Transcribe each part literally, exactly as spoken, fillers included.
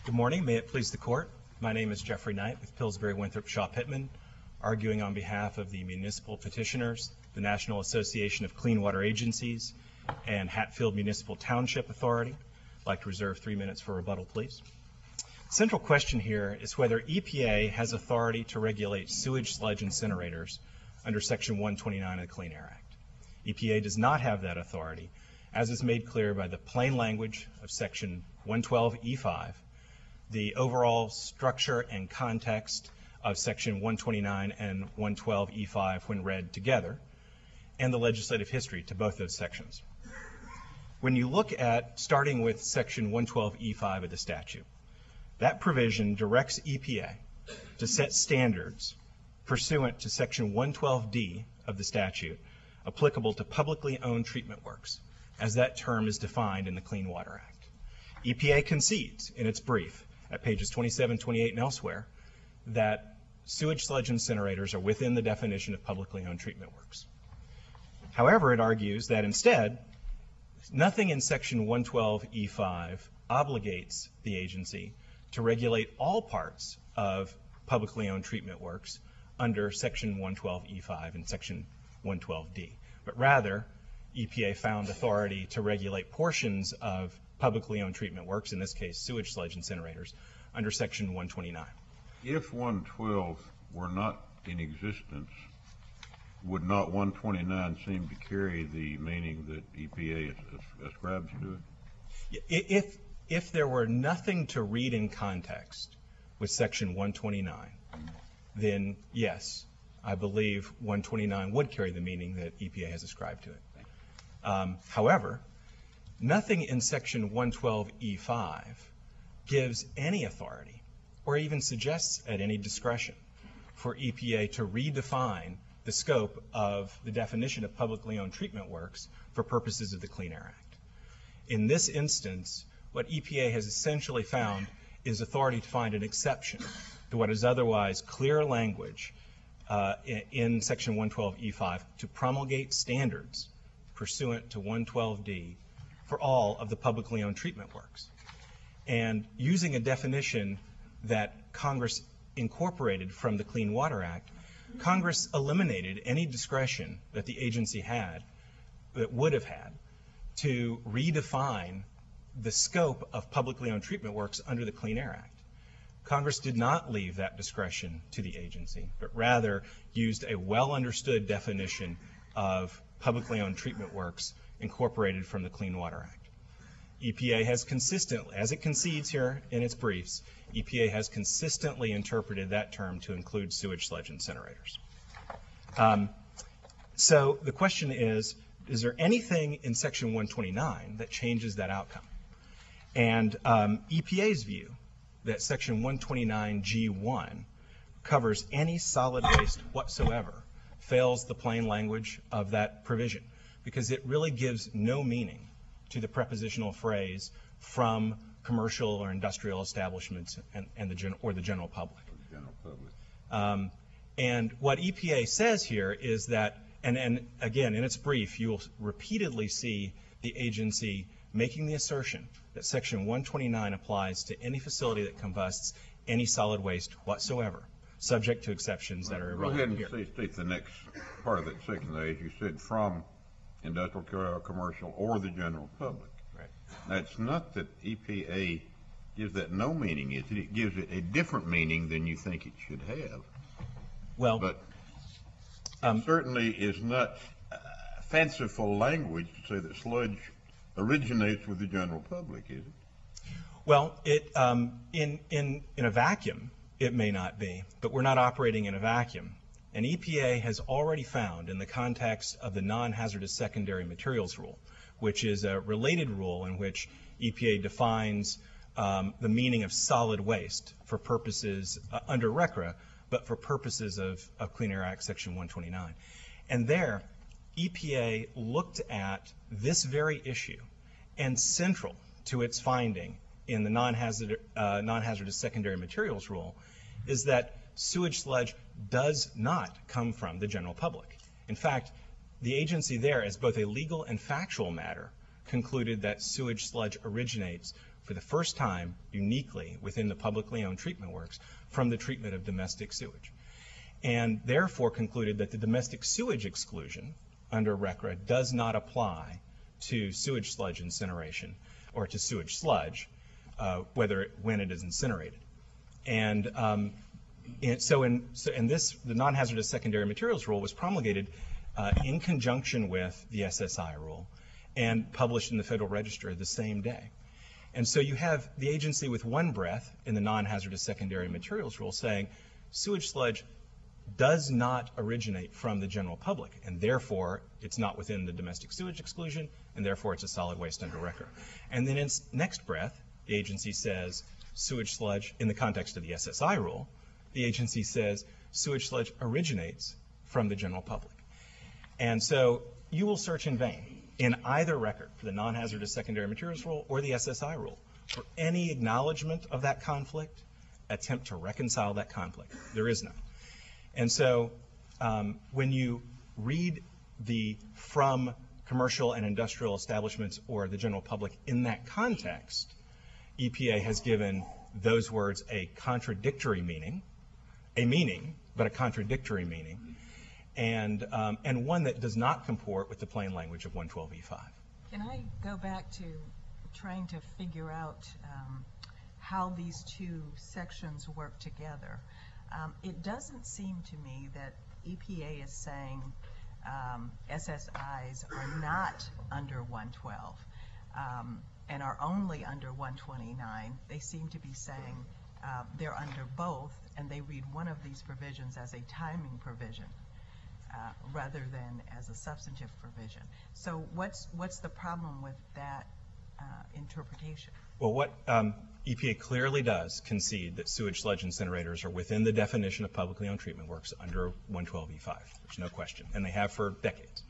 Good morning. May it please the Court. My name is Jeffrey Knight with Pillsbury Winthrop Shaw Pittman, arguing on behalf of the municipal petitioners, the National Association of Clean Water Agencies, and Hatfield Municipal Township Authority. I'd like to reserve three minutes for rebuttal, please. The central question here is whether E P A has authority to regulate sewage sludge incinerators under Section one twenty-nine of the Clean Air Act. E P A does not have that authority, as is made clear by the plain language of Section one twelve E five, the overall structure and context of Section one twenty-nine and one twelve E five when read together, and the legislative history to both those sections. When you look at, starting with Section one twelve E five of the statute, that provision directs E P A to set standards pursuant to Section one twelve D of the statute applicable to publicly owned treatment works, as that term is defined in the Clean Water Act. E P A concedes in its brief at pages twenty-seven, twenty-eight, and elsewhere that sewage sludge incinerators are within the definition of publicly owned treatment works. However, it argues that instead, nothing in Section one twelve E five obligates the agency to regulate all parts of publicly owned treatment works under Section one twelve E five and Section one twelve D, but rather E P A found authority to regulate portions of publicly owned treatment works, in this case sewage sludge incinerators, under Section one twenty-nine. If one twelve were not in existence, would not one twenty-nine seem to carry the meaning that E P A ascribes to it? If, if there were nothing to read in context with Section one twenty-nine, then yes, I believe one twenty-nine would carry the meaning that E P A has ascribed to it. Um, however, nothing in Section one twelve E five gives any authority or even suggests at any discretion for E P A to redefine the scope of the definition of publicly owned treatment works for purposes of the Clean Air Act. In this instance, what E P A has essentially found is authority to find an exception to what is otherwise clear language uh, in, in Section one twelve E five to promulgate standards pursuant to one twelve D for all of the publicly owned treatment works. And using a definition that Congress incorporated from the Clean Water Act, Congress eliminated any discretion that the agency had, that would have had, to redefine the scope of publicly owned treatment works under the Clean Air Act. Congress did not leave that discretion to the agency, but rather used a well-understood definition of publicly owned treatment works incorporated from the Clean Water Act. E P A has consistently, as it concedes here in its briefs, E P A has consistently interpreted that term to include sewage sludge incinerators. Um, so the question is, is there anything in Section one twenty-nine that changes that outcome? And um, E P A's view that Section one twenty-nine G one covers any solid waste whatsoever fails the plain language of that provision, because it really gives no meaning to the prepositional phrase from commercial or industrial establishments and, and the gen, or the general public. General public. Um, and what E P A says here is that, and, and again, in its brief, you will repeatedly see the agency making the assertion that Section one twenty-nine applies to any facility that combusts any solid waste whatsoever, subject to exceptions that are irrelevant here. Go ahead and state the next part of that section there, as you said, from industrial, commercial, or the general public. Right. Now, it's not that E P A gives that no meaning, is it? It gives it a different meaning than you think it should have. Well, but um, it certainly is not uh, fanciful language to say that sludge originates with the general public, is it? Well, it um, in in in a vacuum, it may not be, but we're not operating in a vacuum. And E P A has already found, in the context of the non-hazardous secondary materials rule, which is a related rule in which E P A defines um, the meaning of solid waste for purposes uh, under R C R A, but for purposes of, of Clean Air Act Section one twenty-nine. And there, E P A looked at this very issue, and central to its finding in the non-hazard, uh, non-hazardous secondary materials rule is that sewage sludge does not come from the general public. In fact, the agency there, as both a legal and factual matter, concluded that sewage sludge originates for the first time uniquely within the publicly owned treatment works from the treatment of domestic sewage, and therefore concluded that the domestic sewage exclusion under R C R A does not apply to sewage sludge incineration or to sewage sludge, uh, whether it, when it is incinerated. And, um, and so, in, so in this, the non-hazardous secondary materials rule was promulgated uh, in conjunction with the S S I rule and published in the Federal Register the same day. And so you have the agency with one breath in the non-hazardous secondary materials rule saying sewage sludge does not originate from the general public, and therefore it's not within the domestic sewage exclusion, and therefore it's a solid waste under R C R A. And then in its next breath, the agency says sewage sludge, in the context of the S S I rule, the agency says sewage sludge originates from the general public. And so you will search in vain in either record for the non-hazardous secondary materials rule or the S S I rule for any acknowledgement of that conflict, attempt to reconcile that conflict. There is none. And so um, when you read the from commercial and industrial establishments or the general public in that context, E P A has given those words a contradictory meaning, a meaning, but a contradictory meaning, and, um, and one that does not comport with the plain language of one twelve E five. Can I go back to trying to figure out um, how these two sections work together? Um, it doesn't seem to me that E P A is saying um, S S Is are not under one twelve um, and are only under one twenty-nine. They seem to be saying uh, they're under both, and they read one of these provisions as a timing provision uh, rather than as a substantive provision. So what's what's the problem with that uh, interpretation? Well, what um, E P A clearly does concede that sewage sludge incinerators are within the definition of publicly owned treatment works under one twelve E five. There's no question, and they have for decades.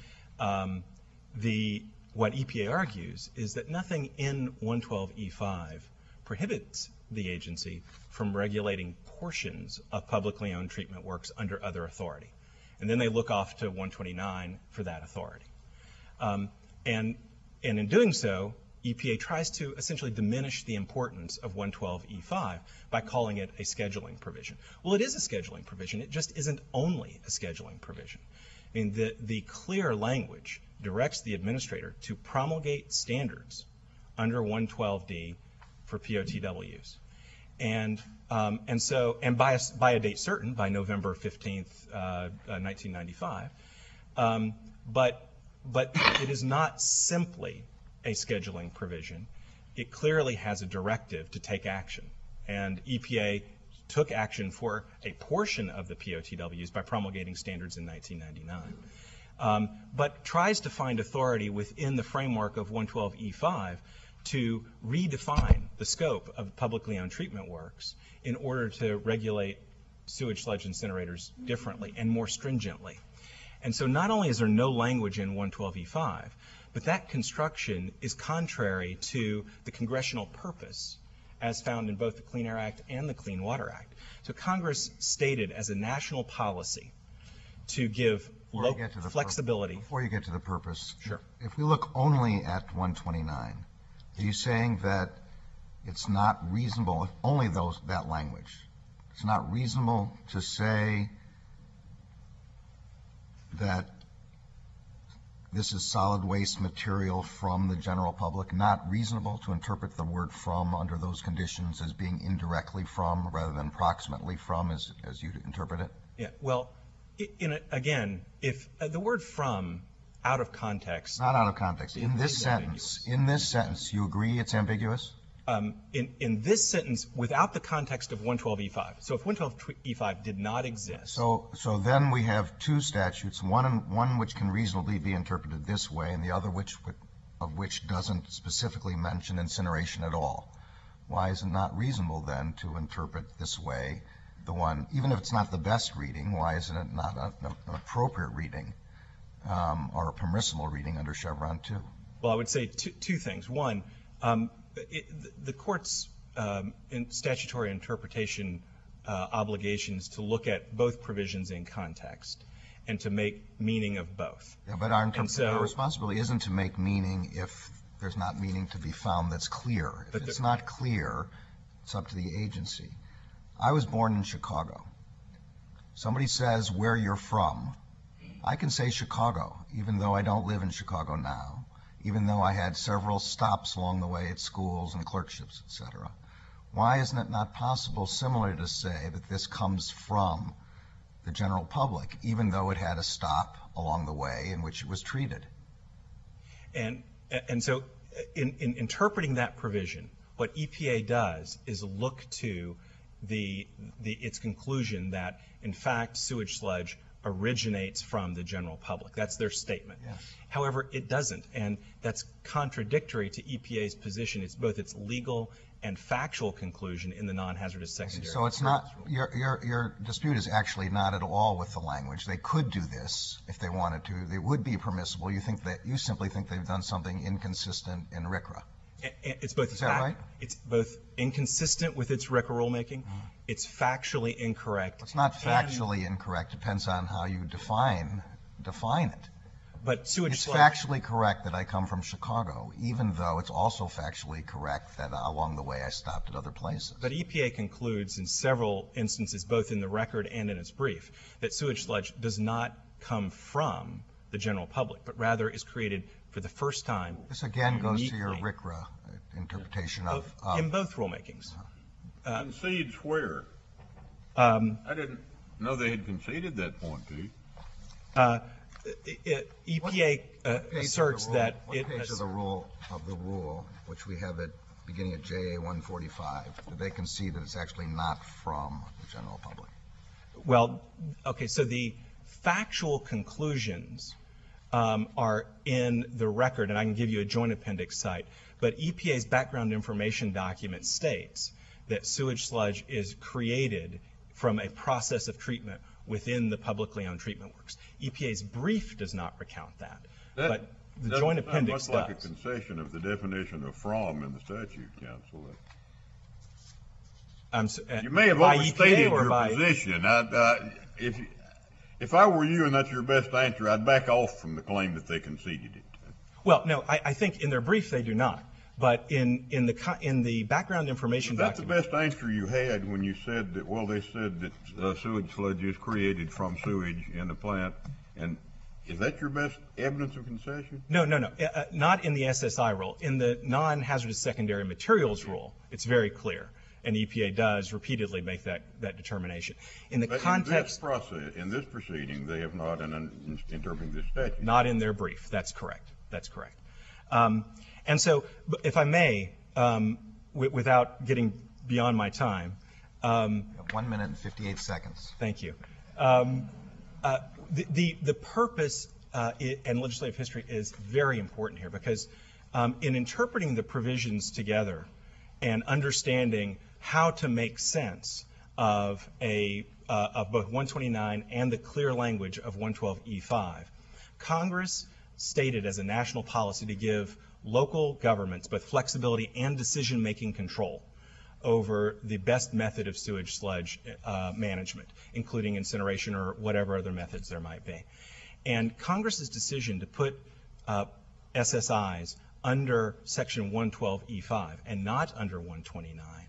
Um, the what E P A argues is that nothing in one twelve E five prohibits the agency from regulating portions of publicly owned treatment works under other authority. And then they look off to one twenty-nine for that authority. Um, and, and in doing so, E P A tries to essentially diminish the importance of one twelve E five by calling it a scheduling provision. Well, it is a scheduling provision. It just isn't only a scheduling provision. I mean, the, the clear language directs the administrator to promulgate standards under one twelve D for P O T Ws. And, um, and so, and by a, by a date certain, by November fifteenth, uh, uh, nineteen ninety-five. Um, but, but it is not simply a scheduling provision. It clearly has a directive to take action. And E P A took action for a portion of the P O T Ws by promulgating standards in nineteen ninety-nine. Um, but tries to find authority within the framework of one twelve E five to redefine the scope of publicly owned treatment works in order to regulate sewage sludge incinerators differently and more stringently. And so not only is there no language in one twelve E five, but that construction is contrary to the congressional purpose as found in both the Clean Air Act and the Clean Water Act. So Congress stated as a national policy to give low flexibility. Before you get to the purpose, sure. If we look only at one twenty-nine, are you saying that it's not reasonable, if only those that language, it's not reasonable to say that this is solid waste material from the general public, not reasonable to interpret the word from under those conditions as being indirectly from rather than proximately from as, as you interpret it? Yeah, well, in a, again, if uh, the word from out of context. Not out of context. In this sentence, ambiguous. in this sentence, you agree it's ambiguous? Um, in, in this sentence, without the context of one twelve E five. So if one twelve E five did not exist. So, so then we have two statutes, one, one which can reasonably be interpreted this way and the other which, of which doesn't specifically mention incineration at all. Why is it not reasonable then to interpret this way the one, even if it's not the best reading, why isn't it not a, an appropriate reading um, or a permissible reading under Chevron two? Well, I would say two, two things. One, um, it, the court's um, in statutory interpretation uh, obligations to look at both provisions in context and to make meaning of both. Yeah, but our, so, our responsibility isn't to make meaning if there's not meaning to be found that's clear. If But it's the- not clear, it's up to the agency. I was born in Chicago. Somebody says where you're from. I can say Chicago, even though I don't live in Chicago now, even though I had several stops along the way at schools and clerkships, et cetera. Why isn't it not possible, similar to say that this comes from the general public, even though it had a stop along the way in which it was treated? And, and so in, in interpreting that provision, what E P A does is look to the, the, its conclusion that, in fact, sewage sludge originates from the general public. That's their statement. Yes. However, it doesn't, and that's contradictory to E P A's position. It's both its legal and factual conclusion in the non-hazardous secondary. So it's not, materials rule. your, your, your dispute is actually not at all with the language. They could do this if they wanted to. It would be permissible. You think that, you simply think they've done something inconsistent in R C R A. A- a- It's both Is that fact- right? It's both inconsistent with its R C A rulemaking. It's factually incorrect. It's not and- factually incorrect. Depends on how you define, define it. But sewage It's sludge. factually correct that I come from Chicago, even though it's also factually correct that along the way I stopped at other places. But E P A concludes in several instances, both in the record and in its brief, that sewage sludge does not come from the general public, but rather is created for the first time. This again goes to your uniquely, R C R A interpretation of, uh, in of both rulemakings. Uh, Concedes where? Um, I didn't know they had conceded that point, to you. uh, i- i- E P A uh, page of the asserts rule- that What it. page of the rule, of the rule, which we have at, beginning at J A one forty-five, do they concede that it's actually not from the general public? Well, okay, so the factual conclusions um, are in the record, and I can give you a joint appendix site, but E P A's background information document states that sewage sludge is created from a process of treatment within the publicly owned treatment works. E P A's brief does not recount that, That but the doesn't joint sound appendix much like a does. concession of the definition of from in the statute, counsel. Um, so, uh, You may have by E P A overstated or your by- position. I, uh, if, you- if I were you and that's your best answer, I'd back off from the claim that they conceded it. Well, no, I, I think in their brief they do not. But in, in the co- in the background information Is that the document, best answer you had when you said that, well, they said that uh, sewage sludge is created from sewage in the plant? And is that your best evidence of concession? no, no, no, uh, uh, not in the S S I rule. In the non-hazardous secondary materials rule, it's very clear, and E P A does repeatedly make that, that determination. In the But in this context, process, in this proceeding, they have not, in, in interpreting this statute. not in their brief. That's correct. That's correct. Um, and so, b- if I may, um, w- without getting beyond my time, um, You have One minute and fifty-eight seconds. Thank you. Um, uh, the, the, the purpose uh, i- and legislative history is very important here because um, in interpreting the provisions together and understanding how to make sense of a uh, of both one twenty-nine and the clear language of one twelve E five, Congress stated as a national policy to give local governments both flexibility and decision-making control over the best method of sewage sludge uh, management, including incineration or whatever other methods there might be. And Congress's decision to put uh, S S Is under Section one twelve E five and not under one twenty-nine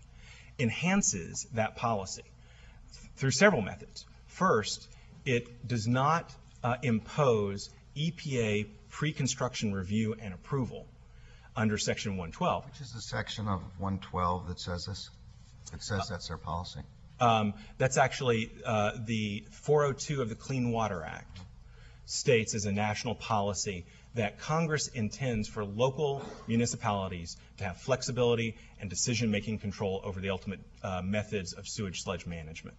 enhances that policy through several methods. First, it does not uh, impose E P A pre-construction review and approval under Section one twelve. Which is the section of one twelve that says this? That says that's their policy? Um, that's actually uh, the four oh two of the Clean Water Act states as a national policy that Congress intends for local municipalities to have flexibility and decision-making control over the ultimate uh, methods of sewage sludge management.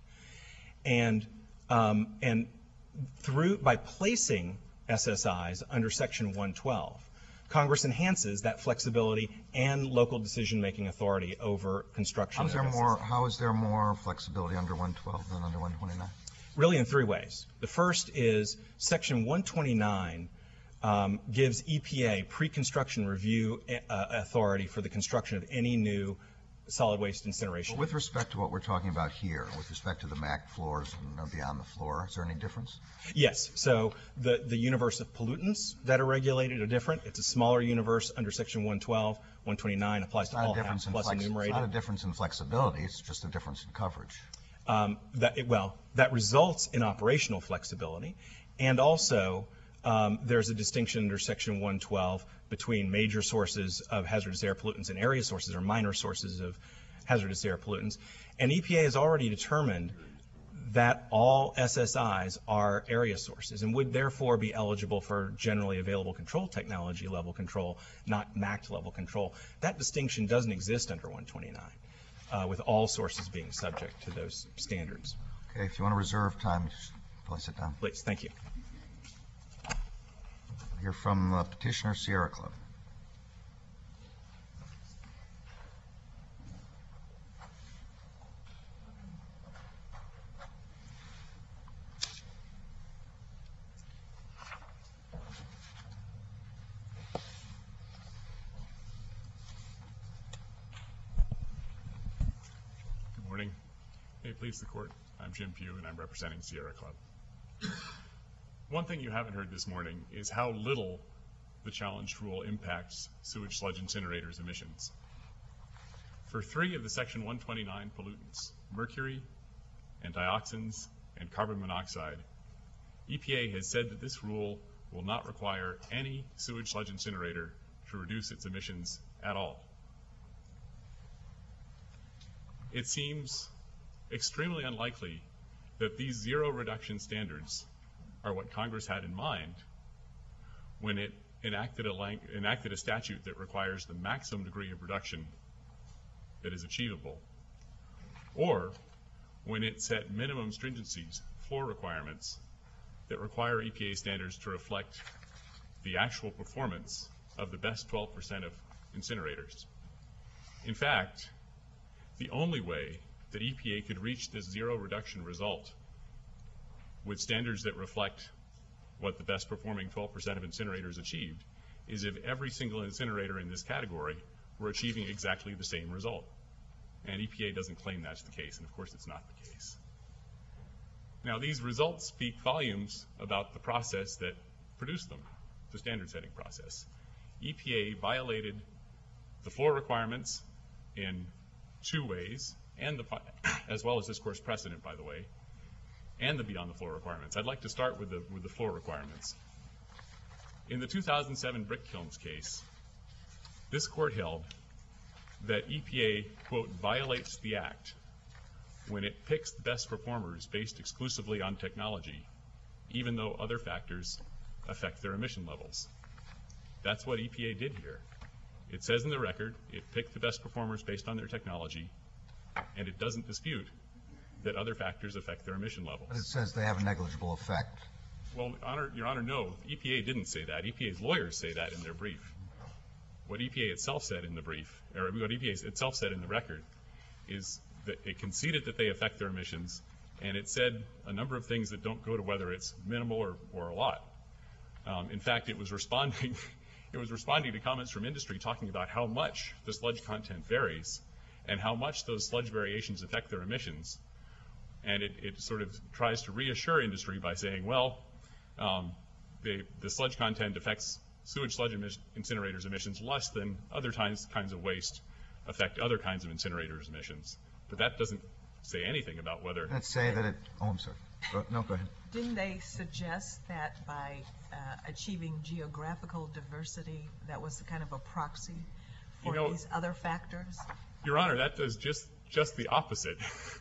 And um, and through by placing S S Is under Section one twelve, Congress enhances that flexibility and local decision-making authority over construction. How is there of more, S S Is. how is there more flexibility under one twelve than under one twenty-nine? Really in three ways. The first is Section one twenty-nine um, gives E P A pre-construction review uh, authority for the construction of any new solid waste incineration. With respect to what we're talking about here, with respect to the M A C floors and beyond the floor, is there any difference? Yes. So the, the universe of pollutants that are regulated are different. It's a smaller universe under Section one twelve. one twenty-nine applies to Not a all difference HAPs in plus flex- enumerated. It's not a difference in flexibility, it's just a difference in coverage. Um, that it, well, that results in operational flexibility, and also um, there's a distinction under Section one twelve between major sources of hazardous air pollutants and area sources or minor sources of hazardous air pollutants. And E P A has already determined that all S S Is are area sources and would therefore be eligible for generally available control technology level control, not M A C level control. That distinction doesn't exist under one twenty-nine. Uh, with all sources being subject to those standards. Okay, if you want to reserve time, just place it down. Please, thank you. Hear from uh, petitioner Sierra Club. Good morning. May it please the court, I'm Jim Pugh and I'm representing Sierra Club. One thing you haven't heard this morning is how little the challenged rule impacts sewage sludge incinerators emissions. For three of the Section one twenty-nine pollutants, mercury and dioxins and carbon monoxide, E P A has said that this rule will not require any sewage sludge incinerator to reduce its emissions at all. It seems extremely unlikely that these zero reduction standards are what Congress had in mind when it enacted a, lang- enacted a statute that requires the maximum degree of reduction that is achievable, or when it set minimum stringencies, floor requirements, that require E P A standards to reflect the actual performance of the best twelve percent of incinerators. In fact, the only way that E P A could reach this zero reduction result with standards that reflect what the best performing twelve percent of incinerators achieved is if every single incinerator in this category were achieving exactly the same result. And E P A doesn't claim that's the case, and of course it's not the case. Now, these results speak volumes about the process that produced them, the standard setting process. E P A violated the floor requirements in two ways, and the, as well as this course precedent, by the way, and the beyond the floor requirements. I'd like to start with the, with the floor requirements. In the two thousand seven brick kilns case, this court held that E P A, quote, violates the act when it picks the best performers based exclusively on technology, even though other factors affect their emission levels. That's what E P A did here. It says in the record it picked the best performers based on their technology, and it doesn't dispute that other factors affect their emission levels. But it says they have a negligible effect. Well, Honor, Your Honor, no. E P A didn't say that. E P A's lawyers say that in their brief. What E P A itself said in the brief, or what E P A itself said in the record, is that it conceded that they affect their emissions, and it said a number of things that don't go to whether it's minimal or, or a lot. Um, in fact, it was responding it was responding to comments from industry talking about how much the sludge content varies and how much those sludge variations affect their emissions. And it, it sort of tries to reassure industry by saying, well, um, they, the sludge content affects sewage sludge emis- incinerators emissions less than other kinds, kinds of waste affect other kinds of incinerators emissions. But that doesn't say anything about whether... Let's say that it, oh, I'm sorry. Go, no, go ahead. Didn't they suggest that by uh, achieving geographical diversity, that was kind of a proxy for You know, these other factors? Your Honor, that does just, just the opposite.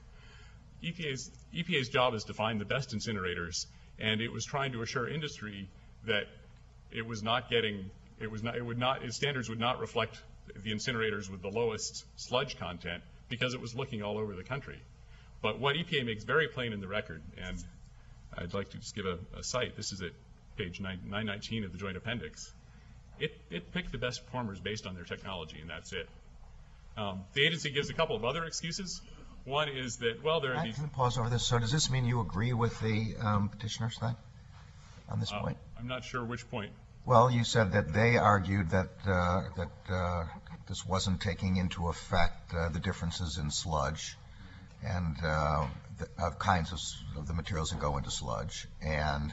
E P A's, E P A's job is to find the best incinerators, and it was trying to assure industry that it was not getting, it was not, it would not, its standards would not reflect the incinerators with the lowest sludge content because it was looking all over the country. But what E P A makes very plain in the record, and I'd like to just give a, a cite, this is at page nine nineteen of the Joint Appendix, it, it picked the best performers based on their technology, and that's it. Um, the agency gives a couple of other excuses. One is that, well, there are I these... can pause over this. So does this mean you agree with the um, petitioners then on this Uh, point? I'm not sure which point. Well, you said that they argued that uh, that uh, this wasn't taking into effect uh, the differences in sludge and uh, the of kinds of, s- of the materials that go into sludge. And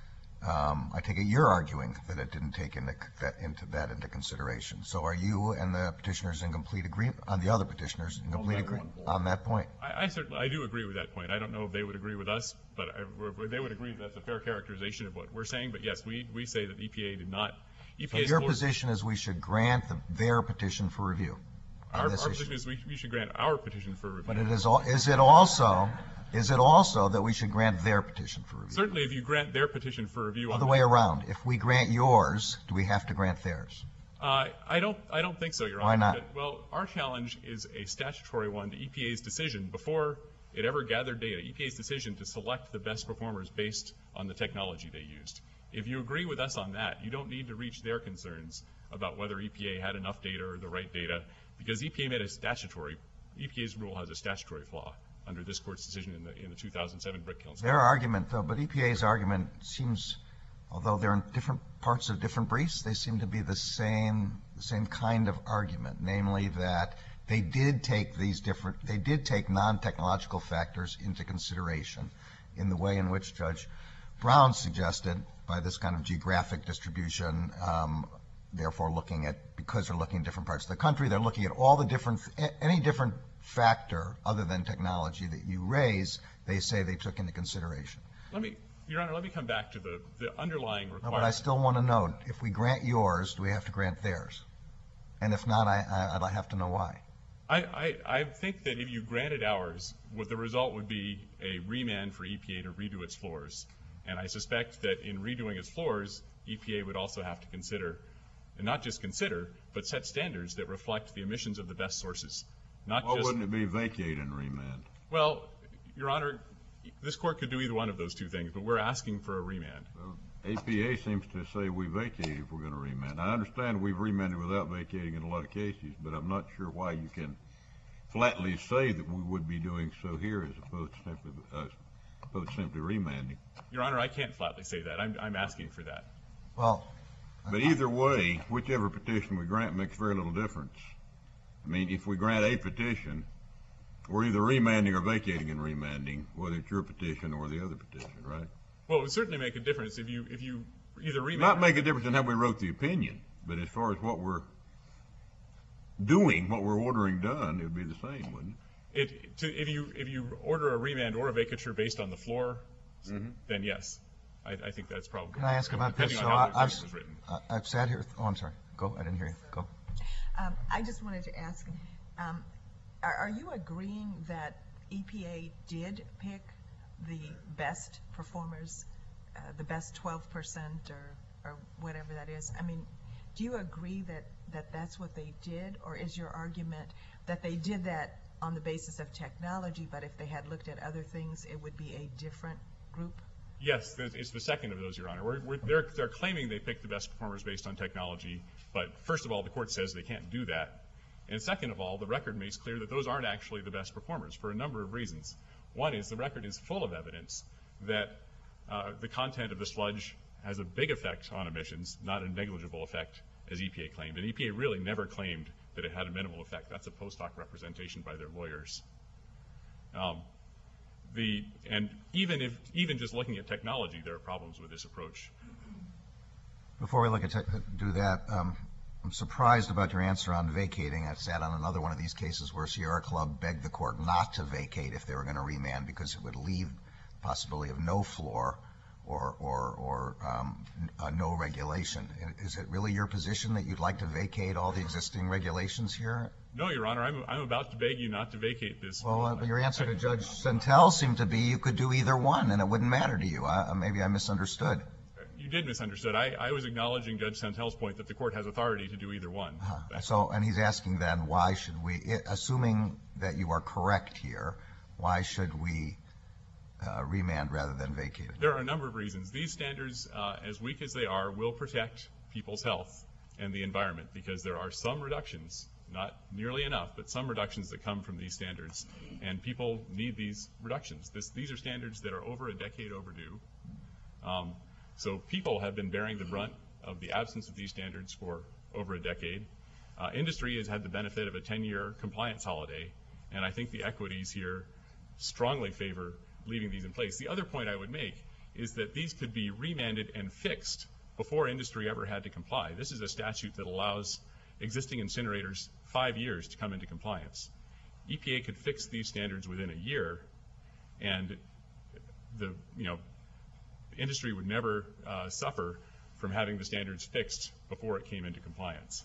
um, I take it you're arguing that it didn't take into c- that into that into consideration. So are you and the petitioners in complete agreement on the other petitioners in complete that agreement one point. on that point? I, I certainly, I do agree with that point. I don't know if they would agree with us, but I, we're- they would agree that's a fair characterization of what we're saying. But yes, we, we say that E P A did not. E So P A's your floor- position is we should grant the, their petition for review on Our, our this issue. position is we, we should grant our petition for review. But it is, al- is it also, is it also that we should grant their petition for review? Certainly, if you grant their petition for review on Other the- way around. If we grant yours, do we have to grant theirs? Uh, I don't, I don't think so, Your Honor. Why not? But- Well, our challenge is a statutory one to E P A's decision before it ever gathered data. E P A's decision to select the best performers based on the technology they used. If you agree with us on that, you don't need to reach their concerns about whether E P A had enough data or the right data, because E P A made a statutory, E P A's rule has a statutory flaw under this court's decision in the, in the two thousand seven Brick Council. Their argument, though, but E P A's argument seems, although they're in different parts of different briefs, they seem to be the same, the same kind of argument, namely that they did take these different, they did take non-technological factors into consideration in the way in which Judge Brown suggested by this kind of geographic distribution, um, therefore looking at, because they're looking at different parts of the country, they're looking at all the different, a- any different factor other than technology that you raise, they say they took into consideration. Let me, Your Honor, let me come back to the, the underlying No, requirement. but I still want to know, if we grant yours, do we have to grant theirs? And if not, I, I, I'd have to know why. I, I, I think that if you granted ours, what the result would be a remand for E P A to redo its floors. And I suspect that in redoing its floors, E P A would also have to consider, and not just consider, but set standards that reflect the emissions of the best sources. Not Why just, wouldn't it be vacate and remand? well, Your Honor, this court could do either one of those two things, but we're asking for a remand. A P A seems to say we vacate if we're going to remand. I understand we've remanded without vacating in a lot of cases, but I'm not sure why you can flatly say that we would be doing so here as opposed to simply, uh, opposed to simply remanding. Your Honor, I can't flatly say that. I'm, I'm asking for that. Well, But either way, whichever petition we grant makes very little difference. I mean, if we grant a petition, we're either remanding or vacating and remanding, whether it's your petition or the other petition, right? Well, it would certainly make a difference if you, if you either remand. Not make a difference in how we wrote the opinion, but as far as what we're doing, what we're ordering done, it would be the same, wouldn't it? It, to, if you, if you order a remand or a vacature based on the floor, then yes, I, I think that's probably. can I ask about this? Depending So on how I- the I've, opinion was written. I- I've sat here, oh, I'm sorry, go, I didn't hear you, go. Um, I just wanted to ask, um, are, are you agreeing that E P A did pick the best performers, uh, the best twelve percent or, or whatever that is? I mean, do you agree that, that that's what they did? Or is your argument that they did that on the basis of technology, but if they had looked at other things, it would be a different group? Yes, there's- it's the second of those, Your Honor. We're, we're, they're, they're claiming they picked the best performers based on technology, but first of all, the court says they can't do that. And second of all, the record makes clear that those aren't actually the best performers for a number of reasons. One is the record is full of evidence that uh, the content of the sludge has a big effect on emissions, not a negligible effect, as E P A claimed. And E P A really never claimed that it had a minimal effect. That's a post hoc representation by their lawyers. Um, the, and even if, even just looking at technology, there are problems with this approach. Before we look at, tech- do that, um, I'm surprised about your answer on vacating. I sat on another one of these cases where Sierra Club begged the court not to vacate if they were going to remand because it would leave the possibility of no floor or, or, or um, uh, no regulation. Is it really your position that you'd like to vacate all the existing regulations here? No, Your Honor, I'm, I'm about to beg you not to vacate this. Well, uh, your answer to Judge Santel seemed to be you could do either one and it wouldn't matter to you. I, maybe I misunderstood. You did misunderstood. I, I was acknowledging Judge Santel's point that the court has authority to do either one. Uh, So, and he's asking then, why should we, i- assuming that you are correct here, why should we uh, remand rather than vacate it? There are a number of reasons. These standards, uh, as weak as they are, will protect people's health and the environment because there are some reductions, not nearly enough, but some reductions that come from these standards. And people need these reductions. This, these are standards that are over a decade overdue. Um, so people have been bearing the brunt of the absence of these standards for over a decade. Uh, industry has had the benefit of a ten-year compliance holiday, and I think the equities here strongly favor leaving these in place. The other point I would make is that these could be remanded and fixed before industry ever had to comply. This is a statute that allows existing incinerators five years to come into compliance. E P A could fix these standards within a year, and the you know industry would never uh, suffer from having the standards fixed before it came into compliance.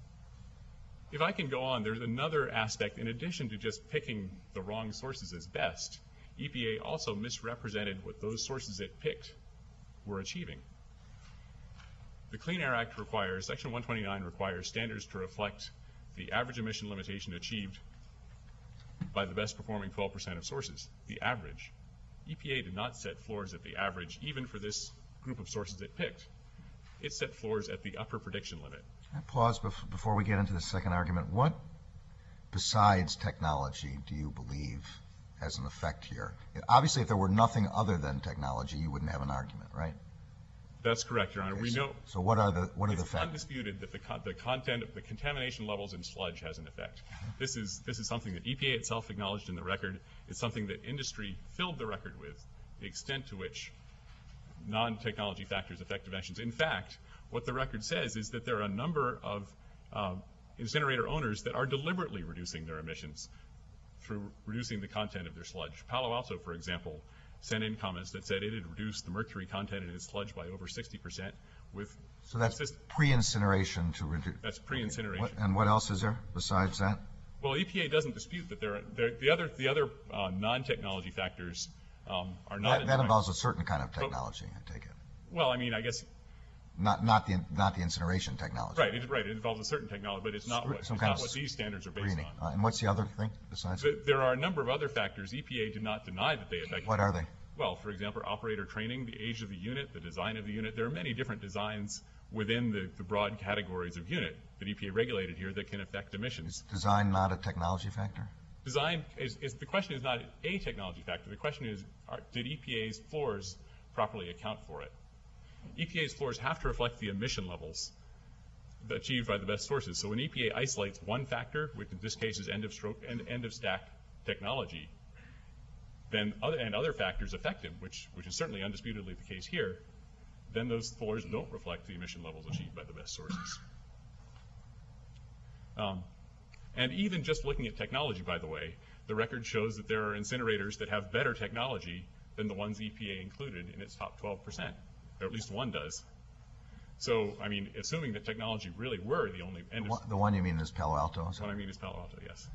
If I can go on, there's another aspect. In addition to just picking the wrong sources as best, E P A also misrepresented what those sources it picked were achieving. The Clean Air Act requires, Section one twenty-nine requires standards to reflect the average emission limitation achieved by the best performing twelve percent of sources, the average. E P A did not set floors at the average, even for this group of sources it picked. It set floors at the upper prediction limit. Can I pause bef- before we get into the second argument? What, besides technology, do you believe has an effect here? Obviously, if there were nothing other than technology, you wouldn't have an argument, right? That's correct, Your Honor. Okay, we so, know So what are the what are the it's factors? undisputed that the, con- the content of the contamination levels in sludge has an effect. This is this is something that E P A itself acknowledged in the record. It's something that industry filled the record with, the extent to which non-technology factors affect emissions. In fact, what the record says is that there are a number of uh, incinerator owners that are deliberately reducing their emissions through reducing the content of their sludge. Palo Alto, for example, sent in comments that said it had reduced the mercury content in its sludge by over sixty percent with So that's consist- pre-incineration to reduce. that's pre-incineration. What, and what else is there besides that? Well, E P A doesn't dispute that there are there, the other the other uh, non-technology factors um, are not. That, in that the involves a certain kind of technology, I take it. Well, I mean, I guess Not not the not the incineration technology. right. It, right. It involves a certain technology, but it's not what it's Some not kind of what these standards are based Screening. on. Uh, and what's the other thing besides? So there are a number of other factors. E P A did not deny that they affect. What are they? Well, for example, operator training, the age of the unit, the design of the unit. There are many different designs within the, the broad categories of unit that E P A regulated here that can affect emissions. Design not a technology factor? Design is, is the question is not a technology factor. The question is, are, did E P A's floors properly account for it? E P A's floors have to reflect the emission levels achieved by the best sources. So when E P A isolates one factor, which in this case is end of stroke end, end of stack technology, then other and other factors affect them, which which is certainly undisputedly the case here, then those floors don't reflect the emission levels achieved by the best sources. Um, and even just looking at technology, by the way, the record shows that there are incinerators that have better technology than the ones E P A included in its top twelve percent, or at least one does. So, I mean, assuming that technology really were the only end The of one, the one you mean is Palo Alto? Is that- what I mean is Palo Alto, yes.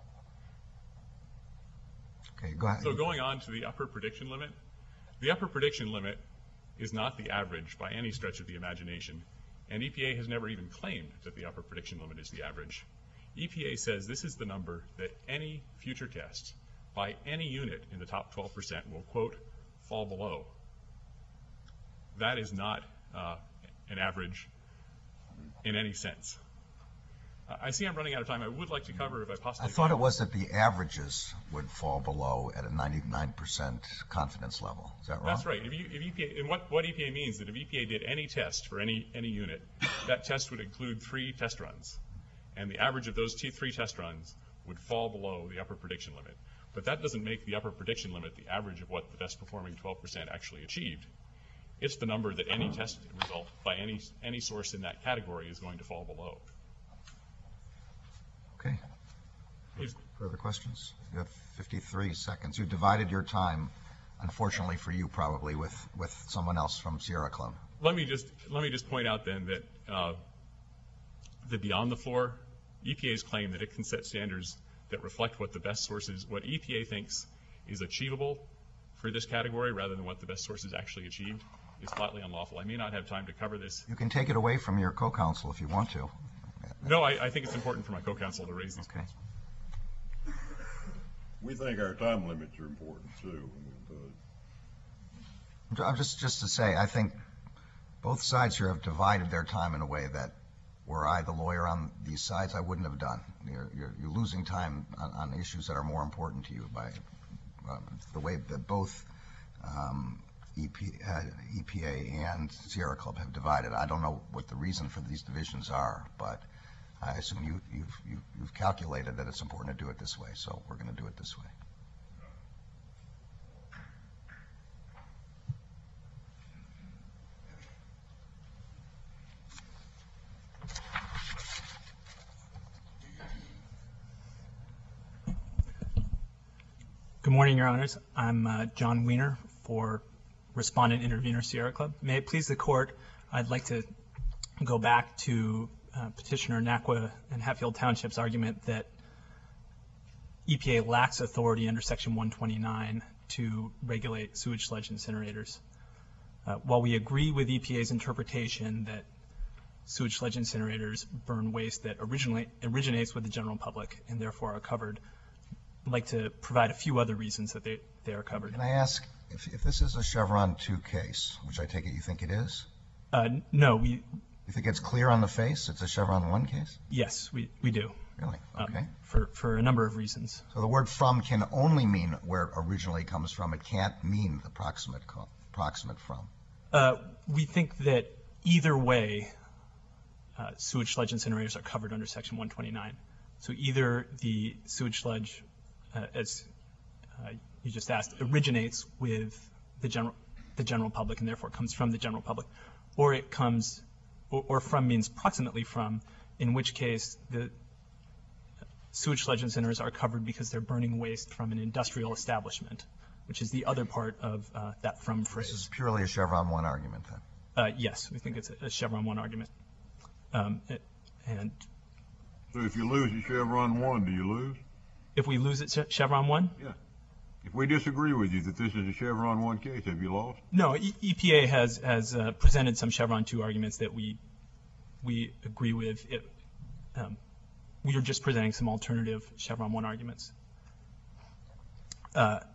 Okay, go ahead. So going on to the upper prediction limit, the upper prediction limit is not the average by any stretch of the imagination, and E P A has never even claimed that the upper prediction limit is the average. E P A says this is the number that any future test by any unit in the top twelve percent will, quote, fall below. That is not uh, an average in any sense. I see I'm running out of time. I would like to cover, if I I possibly thought can. it was that the averages would fall below at a ninety-nine percent confidence level. Is that wrong? That's right. If, you, if E P A, and what, what E P A means that if E P A did any test for any any unit, that test would include three test runs, and the average of those t- three test runs would fall below the upper prediction limit. But that doesn't make the upper prediction limit the average of what the best performing twelve percent actually achieved. It's the number that any test result by any any source in that category is going to fall below. Okay. If- Further questions? You have fifty-three seconds. You divided your time, unfortunately for you, probably with, with someone else from Sierra Club. Let me just let me just point out then that uh, the beyond the floor, E P A's claim that it can set standards that reflect what the best sources, what E P A thinks is achievable for this category rather than what the best sources actually achieved, is flatly unlawful. I may not have time to cover this. You can take it away from your co-counsel if you want to. No, I, I think it's important for my co-counsel to raise these Okay. points. We think our time limits are important too. Uh, I'm just, just to say, I think both sides here have divided their time in a way that were I the lawyer on these sides, I wouldn't have done. You're, you're, you're losing time on, on issues that are more important to you by um, the way that both um, E P, uh, E P A and Sierra Club have divided. I don't know what the reason for these divisions are, but I assume you, you've, you've, you've calculated that it's important to do it this way, so we're going to do it this way. Good morning, Your Honors. I'm uh, John Wiener for Respondent Intervenor Sierra Club. May it please the Court, I'd like to go back to uh, Petitioner Naqua and Hatfield Township's argument that E P A lacks authority under Section one twenty-nine to regulate sewage sludge incinerators. Uh, while we agree with E P A's interpretation that sewage sludge incinerators burn waste that originally originates with the general public and therefore are covered, I'd like to provide a few other reasons that they, they are covered. Can I ask, if, if this is a Chevron two case, which I take it you think it is, Uh, no, we, you think it's clear on the face it's a Chevron one case? yes, we, we do, Really? um, Okay. for, for a number of reasons. So the word from can only mean where it originally comes from. It can't mean the proximate, co- proximate from. Uh, we think that either way, uh, sewage sludge incinerators are covered under Section one twenty-nine. So either the sewage sludge, uh, as uh, you just asked, originates with the general the general public and therefore comes from the general public, or it comes, or, or from means proximately from, in which case the sewage sludge incinerators are covered because they're burning waste from an industrial establishment, which is the other part of uh, that from phrase. This is purely a Chevron one argument then. Uh, yes, we think it's a, a Chevron one argument. Um, it, and So if you lose at Chevron one, do you lose? if we lose at Che- Chevron one, Yeah. If we disagree with you that this is a Chevron one case, have you lost? no, e- EPA has has uh, presented some Chevron two arguments that we we agree with. It, um, we are just presenting some alternative Chevron one arguments. Uh,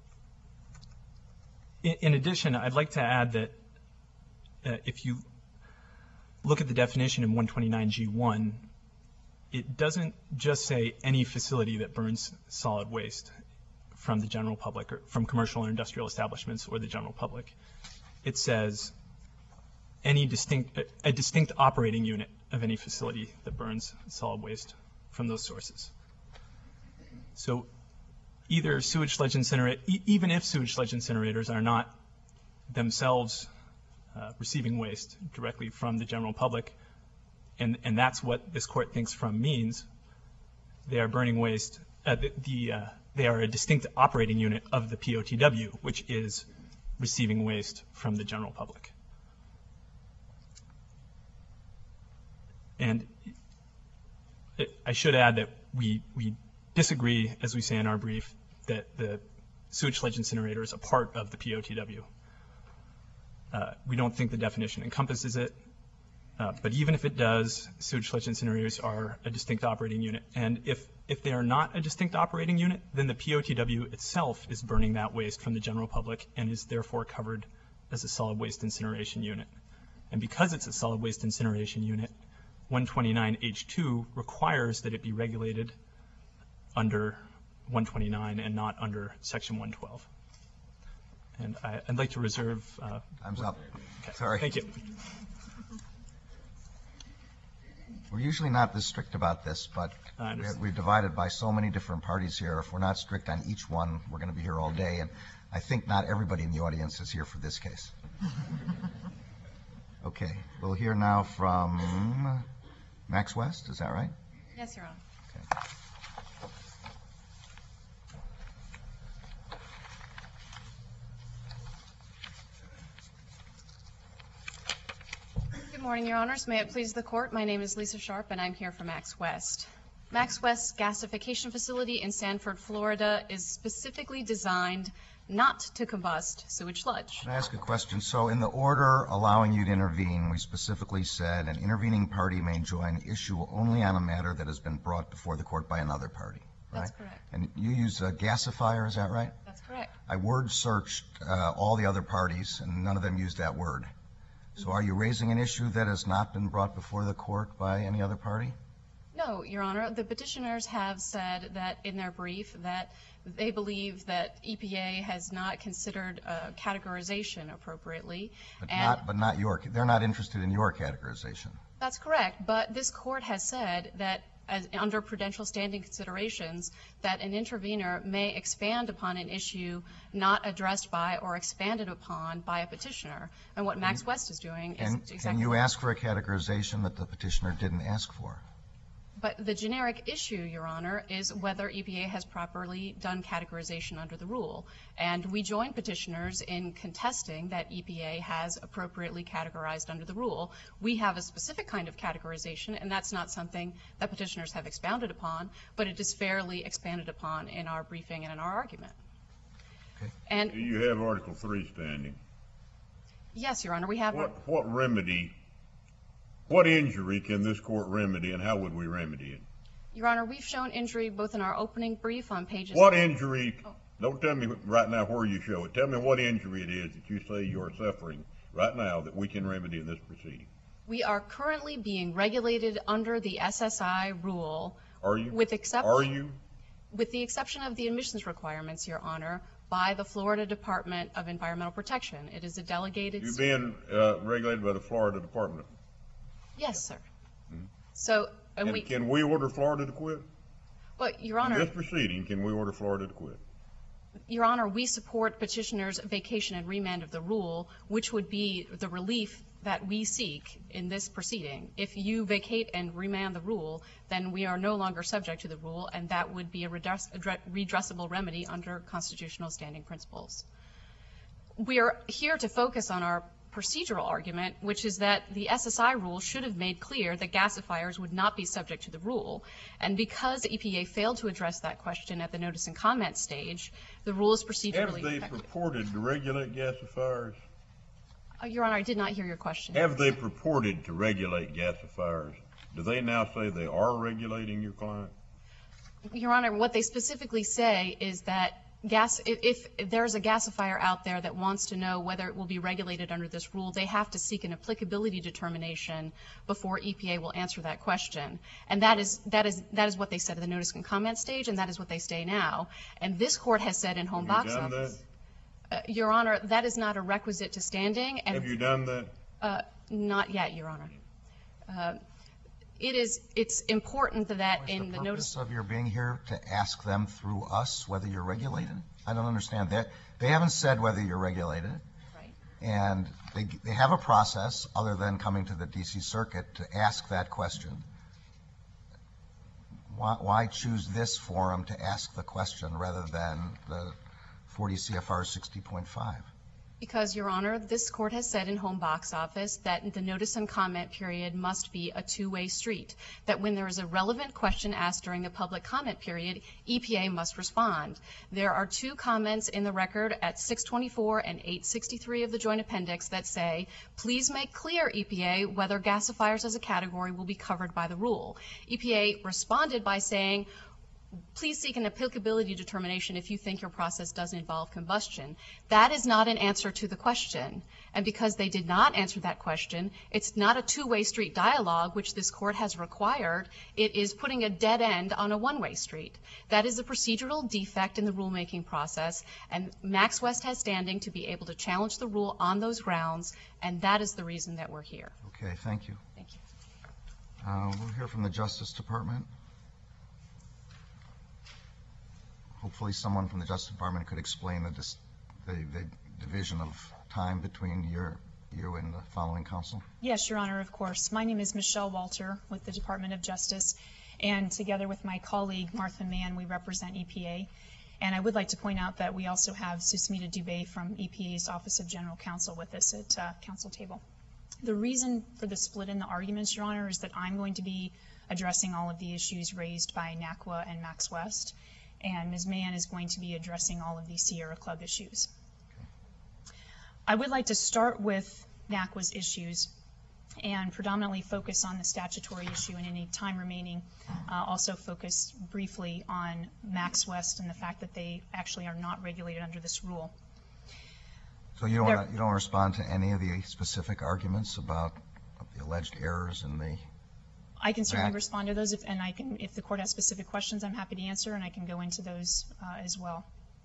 in, in addition, I'd like to add that uh, if you look at the definition in one twenty-nine G one, it doesn't just say any facility that burns solid waste from the general public or from commercial or industrial establishments or the general public. It says any distinct, a distinct operating unit of any facility that burns solid waste from those sources. So either sewage sludge incinerators, e- even if sewage sludge incinerators are not themselves uh, receiving waste directly from the general public, and, and that's what this court thinks from means, they are burning waste, uh, the, the uh, they are a distinct operating unit of the P O T W, which is receiving waste from the general public. And it, I should add that we, we disagree, as we say in our brief, that the sewage sludge incinerator is a part of the P O T W. Uh, we don't think the definition encompasses it. Uh, but even if it does, sewage sludge incinerators are a distinct operating unit. And if, if they are not a distinct operating unit, then the P O T W itself is burning that waste from the general public and is therefore covered as a solid waste incineration unit. And because it's a solid waste incineration unit, one twenty-nine H two requires that it be regulated under one twenty-nine and not under Section one twelve. And I, I'd like to reserve. Uh, Time's up. okay. Sorry. Thank you. We're usually not this strict about this, but I we- understand. we're divided by so many different parties here. If we're not strict on each one, we're going to be here all day. And I think not everybody in the audience is here for this case. Okay, we'll hear now from Max West, is that right? Yes, Your Honor. Okay. Good morning, Your Honors. May it please the Court, my name is Lisa Sharp, and I'm here for Max West. Max West's gasification facility in Sanford, Florida, is specifically designed not to combust sewage sludge. Can I ask a question? So in the order allowing you to intervene, we specifically said an intervening party may join issue only on a matter that has been brought before the court by another party, right? That's correct. And you use a gasifier, is that right? That's correct. I word searched uh, all the other parties, and none of them used that word. So are you raising an issue that has not been brought before the court by any other party? No, Your Honor. The petitioners have said that in their brief that They believe that E P A has not considered uh, categorization appropriately. But and not, but not your, they're not interested in your categorization. That's correct, but this court has said that as, under prudential standing considerations, that an intervener may expand upon an issue not addressed by or expanded upon by a petitioner. And what Max West is doing is And exactly can you that. ask for a categorization that the petitioner didn't ask for? But the generic issue, Your Honor, is whether E P A has properly done categorization under the rule. And we join petitioners in contesting that E P A has appropriately categorized under the rule. We have a specific kind of categorization, and that's not something that petitioners have expounded upon, but it is fairly expanded upon in our briefing and in our argument. Okay. And Do you have Article three standing? yes, Your Honor, we have. What, what remedy, what injury can this court remedy, and how would we remedy it? Your Honor, we've shown injury both in our opening brief on pages. What injury, don't tell me right now where you show it. Tell me what injury it is that you say you're suffering right now that we can remedy in this proceeding. We are currently being regulated under the S S I rule. Are you? With except- Are you? With the exception of the admissions requirements, Your Honor, by the Florida Department of Environmental Protection. It is a delegated. You're being uh, regulated by the Florida Department. Yes, sir. So, and And we, can we order Florida to quit? well, Your In Honor, this proceeding, can we order Florida to quit? Your Honor, we support petitioners' vacation and remand of the rule, which would be the relief that we seek in this proceeding. If you vacate and remand the rule, then we are no longer subject to the rule, and that would be a redress, a redressable remedy under constitutional standing principles. We are here to focus on our procedural argument, which is that the S S I rule should have made clear that gasifiers would not be subject to the rule. And because E P A failed to address that question at the notice and comment stage, the rule is procedurally Have they defective. purported to regulate gasifiers? Uh, Your Honor, I did not hear your question. Have they purported to regulate gasifiers? Do they now say they are regulating your client? Your Honor, what they specifically say is that gas, if, if there's a gasifier out there that wants to know whether it will be regulated under this rule, they have to seek an applicability determination before E P A will answer that question. And that is, that is, that is what they said at the notice and comment stage, and that is what they say now. And this court has said in home Have box you done office. Uh, Your Honor, that is not a requisite to standing. And Have you done that? Uh, not yet, Your Honor. Uh, it is, it's important that Was in the the notice. purpose of your being here to ask them through us whether you're regulated? I don't understand that. They haven't said whether you're regulated. Right. And they, they have a process other than coming to the D C Circuit to ask that question. Why, why choose this forum to ask the question rather than the forty C F R sixty point five? Because, Your Honor, this court has said in home box office that the notice and comment period must be a two-way street, that when there is a relevant question asked during the public comment period, E P A must respond. There are two comments in the record at six twenty-four and eight sixty-three of the joint appendix that say, please make clear, E P A, whether gasifiers as a category will be covered by the rule. E P A responded by saying, please seek an applicability determination if you think your process doesn't involve combustion. That is not an answer to the question. And because they did not answer that question, it's not a two-way street dialogue, which this court has required. It is putting a dead end on a one-way street. That is a procedural defect in the rulemaking process, and Max West has standing to be able to challenge the rule on those grounds, and that is the reason that we're here. Okay, thank you. Thank you. Uh, we'll hear from the Justice Department. Hopefully someone from the Justice Department could explain the, dis- the, the division of time between your, you and the following counsel. Yes, Your Honor, of course. My name is Michelle Walter with the Department of Justice, and together with my colleague Martha Mann, we represent E P A. And I would like to point out that we also have Susmita Dubey from E P A's Office of General Counsel with us at uh, council table. The reason for the split in the arguments, Your Honor, is that I'm going to be addressing all of the issues raised by NACWA and Max West, and Miz Mann is going to be addressing all of the Sierra Club issues. I would like to start with NACWA's issues and predominantly focus on the statutory issue, and any time remaining uh, also focus briefly on Max West and the fact that they actually are not regulated under this rule. So you don't There- wanna, you don't respond to any of the specific arguments about the alleged errors in the I can certainly Matt? respond to those, if, and I can, if the court has specific questions, I'm happy to answer, and I can go into those uh, as well.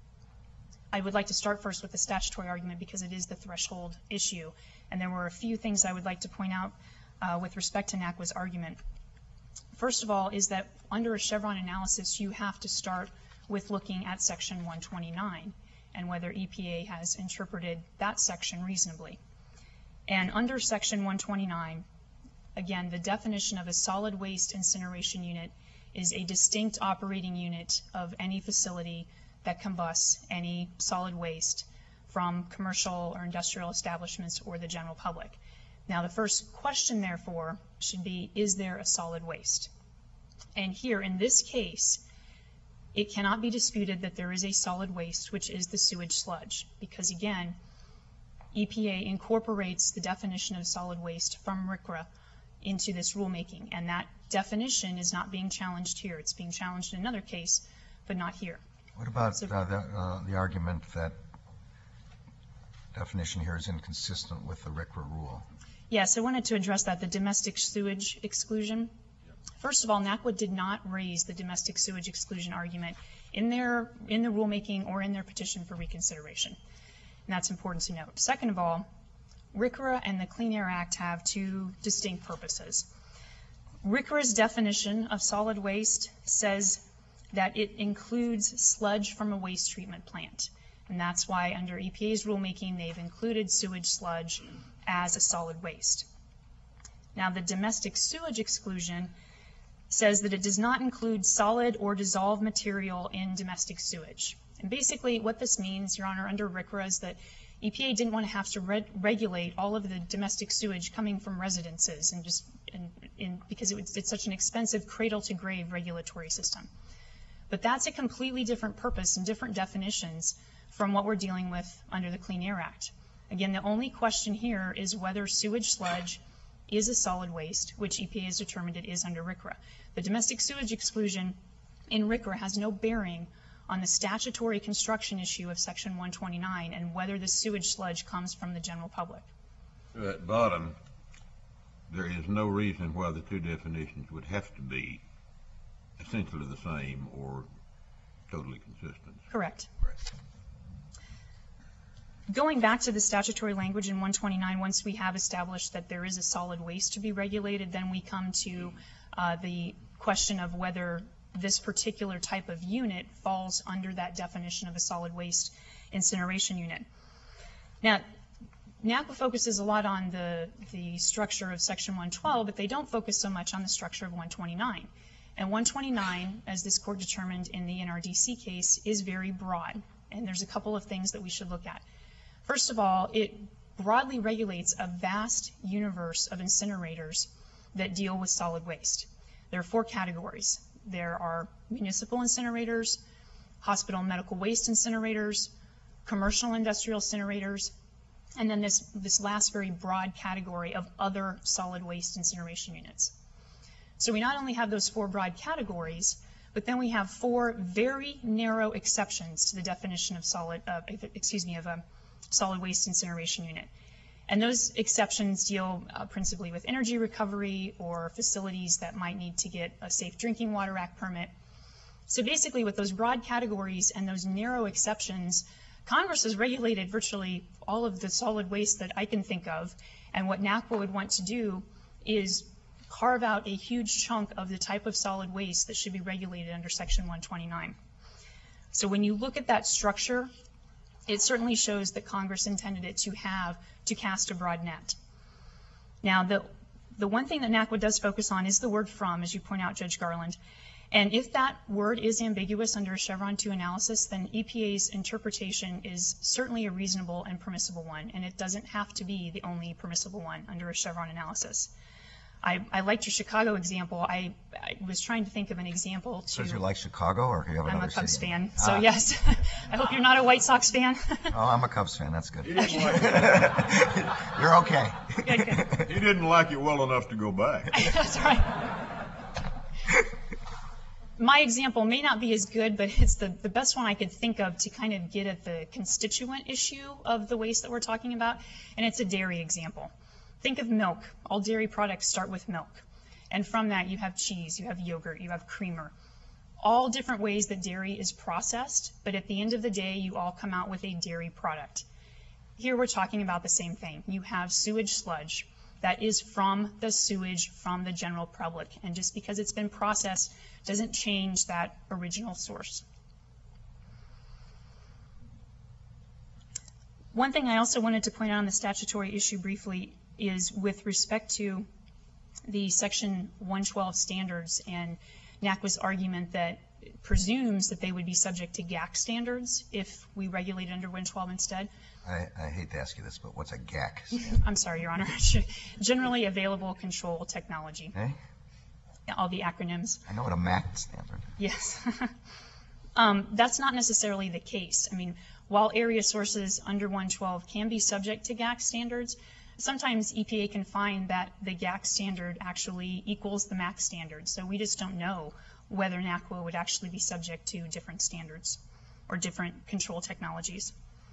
I would like to start first with the statutory argument because it is the threshold issue, and there were a few things I would like to point out uh, with respect to NACWA's argument. First of all is that under a Chevron analysis, you have to start with looking at Section one twenty-nine and whether E P A has interpreted that section reasonably. And under Section one twenty-nine, again, the definition of a solid waste incineration unit is a distinct operating unit of any facility that combusts any solid waste from commercial or industrial establishments or the general public. Now, the first question, therefore, should be, is there a solid waste? And here, in this case, it cannot be disputed that there is a solid waste, which is the sewage sludge, because, again, E P A incorporates the definition of solid waste from R C R A into this rulemaking, and that definition is not being challenged here. It's being challenged in another case, but not here. What about So- uh, the, uh, the argument that definition here is inconsistent with the R C R A rule? Yes, I wanted to address that, the domestic sewage exclusion. First of all, NACWA did not raise the domestic sewage exclusion argument in their in the rulemaking or in their petition for reconsideration. And that's important to note. Second of all, R C R A and the Clean Air Act have two distinct purposes. R C R A's definition of solid waste says that it includes sludge from a waste treatment plant. And that's why under E P A's rulemaking, they've included sewage sludge as a solid waste. Now, the domestic sewage exclusion says that it does not include solid or dissolved material in domestic sewage. And basically what this means, Your Honor, under R C R A is that E P A didn't want to have to re regulate all of the domestic sewage coming from residences and just and, and because it was, it's such an expensive cradle-to-grave regulatory system. But that's a completely different purpose and different definitions from what we're dealing with under the Clean Air Act. Again, the only question here is whether sewage sludge is a solid waste, which E P A has determined it is under R C R A. The domestic sewage exclusion in R C R A has no bearing on the statutory construction issue of Section one twenty-nine and whether the sewage sludge comes from the general public. At bottom, there is no reason why the two definitions would have to be essentially the same or totally consistent. Correct. Going back to the statutory language in one twenty-nine, once we have established that there is a solid waste to be regulated, then we come to uh, the question of whether this particular type of unit falls under that definition of a solid waste incineration unit. Now, NACWA focuses a lot on the, the structure of Section one twelve, but they don't focus so much on the structure of one twenty-nine. And one twenty-nine, as this court determined in the N R D C case, is very broad. And there's a couple of things that we should look at. First of all, it broadly regulates a vast universe of incinerators that deal with solid waste. There are four categories. There are municipal incinerators, hospital and medical waste incinerators, commercial industrial incinerators, and then this, this last very broad category of other solid waste incineration units. So we not only have those four broad categories, but then we have four very narrow exceptions to the definition of solid, uh, excuse me, of a solid waste incineration unit. And those exceptions deal uh, principally with energy recovery or facilities that might need to get a Safe Drinking Water Act permit. So basically with those broad categories and those narrow exceptions, Congress has regulated virtually all of the solid waste that I can think of. And what NACWA would want to do is carve out a huge chunk of the type of solid waste that should be regulated under Section one twenty-nine. So when you look at that structure, it certainly shows that Congress intended it to have, to cast a broad net. Now, the, the one thing that NACWA does focus on is the word from, as you point out, Judge Garland. And if that word is ambiguous under a Chevron two analysis, then E P A's interpretation is certainly a reasonable and permissible one, and it doesn't have to be the only permissible one under a Chevron analysis. I, I liked your Chicago example. I, I was trying to think of an example to... Does you like Chicago, or do you have I'm another a Cubs city? fan, so Ah. yes. I hope you're not a White Sox fan. Oh, I'm a Cubs fan. That's good. He didn't like You're okay. Good, good. it, he didn't like it well enough to go back. That's right. My example may not be as good, but it's the, the best one I could think of to kind of get at the constituent issue of the waste that we're talking about, and it's a dairy example. Think of milk. All dairy products start with milk. And from that, you have cheese, you have yogurt, you have creamer. All different ways that dairy is processed, but at the end of the day, you all come out with a dairy product. Here we're talking about the same thing. You have sewage sludge that is from the sewage from the general public. And just because it's been processed doesn't change that original source. One thing I also wanted to point out on the statutory issue briefly is with respect to the Section one twelve standards and NACWA's argument that presumes that they would be subject to G A C standards if we regulate under one twelve instead. I, I hate to ask you this, but what's a G A C standard? I'm sorry, Your Honor. Generally Available Control Technology. Eh? All the acronyms. I know what a M A C standard. Yes. um, that's not necessarily the case. I mean, while area sources under one twelve can be subject to G A C standards, sometimes E P A can find that the G A C standard actually equals the M A C standard. So we just don't know whether NACWA would actually be subject to different standards or different control technologies.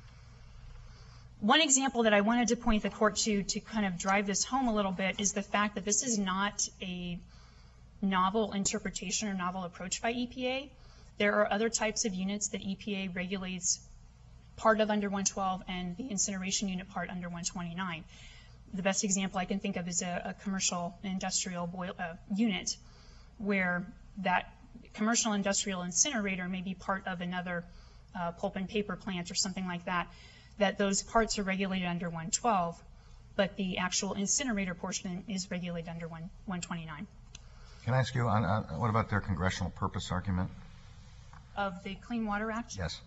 One example that I wanted to point the court to to kind of drive this home a little bit is the fact that this is not a novel interpretation or novel approach by E P A. There are other types of units that E P A regulates part of under one twelve and the incineration unit part under one twenty-nine. The best example I can think of is a, a commercial industrial boil, uh, unit where that commercial industrial incinerator may be part of another uh, pulp and paper plant or something like that, that those parts are regulated under one twelve, but the actual incinerator portion is regulated under one twenty-nine. Can I ask you, on, uh, what about their congressional purpose argument? Of the Clean Water Act? Yes.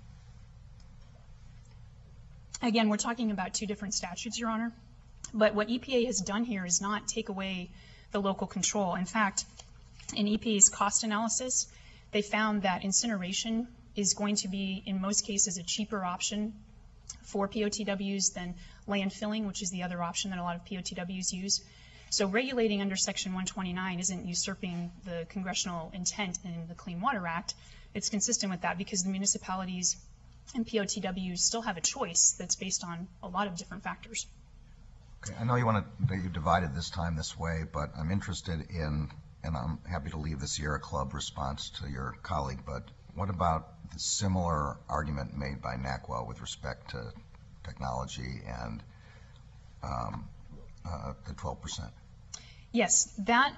Again, we're talking about two different statutes, Your Honor. But what E P A has done here is not take away the local control. In fact, in E P A's cost analysis, they found that incineration is going to be, in most cases, a cheaper option for P O T Ws than landfilling, which is the other option that a lot of P O T Ws use. So regulating under Section one twenty-nine isn't usurping the congressional intent in the Clean Water Act. It's consistent with that because the municipalities and P O T Ws still have a choice that's based on a lot of different factors. Okay, I know you want to, that you divided this time this way, but I'm interested in, and I'm happy to leave the Sierra Club response to your colleague, but what about the similar argument made by NACWA with respect to technology and um, uh, the twelve percent? Yes, that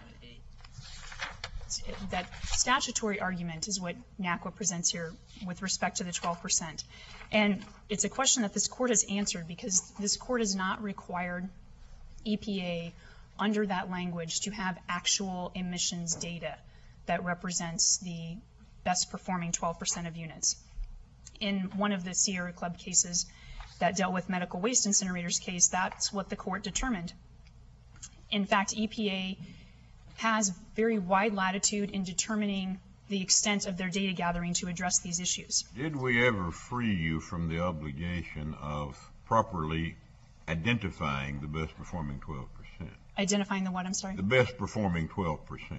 that statutory argument is what NACWA presents here with respect to the twelve percent. And it's a question that this court has answered because this court has not required E P A under that language to have actual emissions data that represents the best performing twelve percent of units. In one of the Sierra Club cases that dealt with medical waste incinerators case, that's what the court determined. In fact, E P A has very wide latitude in determining the extent of their data gathering to address these issues. Did we ever free you from the obligation of properly identifying the best performing twelve percent? Identifying the what, I'm sorry? The best performing twelve percent.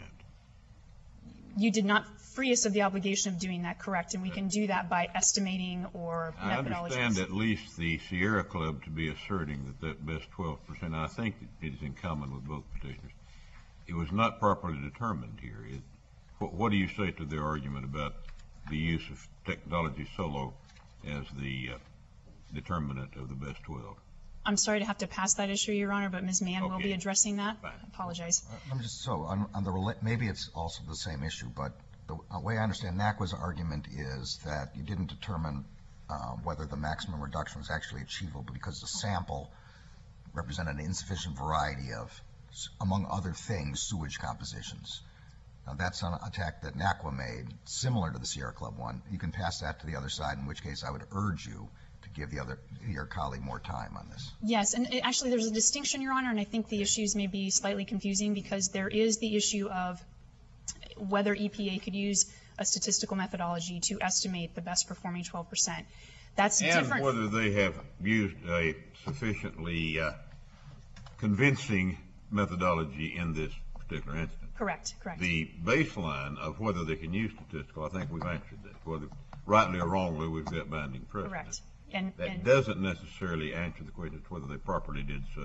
You did not free us of the obligation of doing that, correct, and we can do that by estimating or I methodologies. understand at least the Sierra Club to be asserting that that best twelve percent, I think it is in common with both petitioners, it was not properly determined here. It, what, what do you say to their argument about the use of technology solo as the uh, determinant of the best twelve? I'm sorry to have to pass that issue, Your Honor, but Miz Mann will Okay. be addressing that. Fine. I apologize. I'm just, so, on, on the, rela- maybe it's also the same issue, but the uh, way I understand NACWA's argument is that you didn't determine uh, whether the maximum reduction was actually achievable because the sample represented an insufficient variety of, among other things, sewage compositions. Now, that's an attack that NACWA made, similar to the Sierra Club one. You can pass that to the other side, in which case I would urge you to give the other, your colleague more time on this. Yes, and it, actually there's a distinction, Your Honor, and I think the issues may be slightly confusing because there is the issue of whether E P A could use a statistical methodology to estimate the best performing twelve percent. That's And different. whether they have used a sufficiently uh, convincing methodology in this particular instance. Correct, correct. The baseline of whether they can use statistical, I think we've answered that. Whether rightly or wrongly, we've got binding precedent. Correct. And, That and doesn't necessarily answer the question of whether they properly did so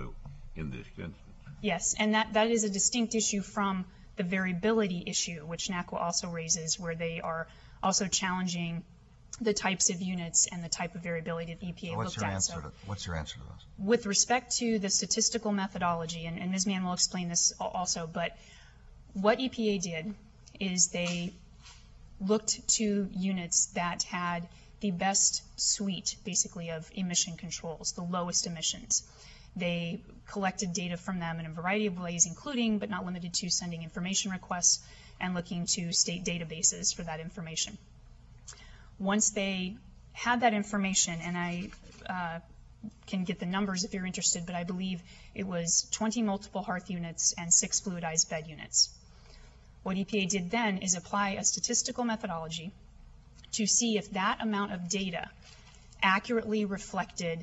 in this instance. Yes, and that, that is a distinct issue from the variability issue, which NACWA also raises, where they are also challenging the types of units and the type of variability that the E P A So what's looked your at. answer So to, what's your answer to those? with respect to the statistical methodology, and, and Miz Mann will explain this al- also, but what E P A did is they looked to units that had the best suite, basically, of emission controls, the lowest emissions. They collected data from them in a variety of ways, including, but not limited to, sending information requests and looking to state databases for that information. Once they had that information, and I uh, can get the numbers if you're interested, but I believe it was twenty multiple hearth units and six fluidized bed units. What E P A did then is apply a statistical methodology to see if that amount of data accurately reflected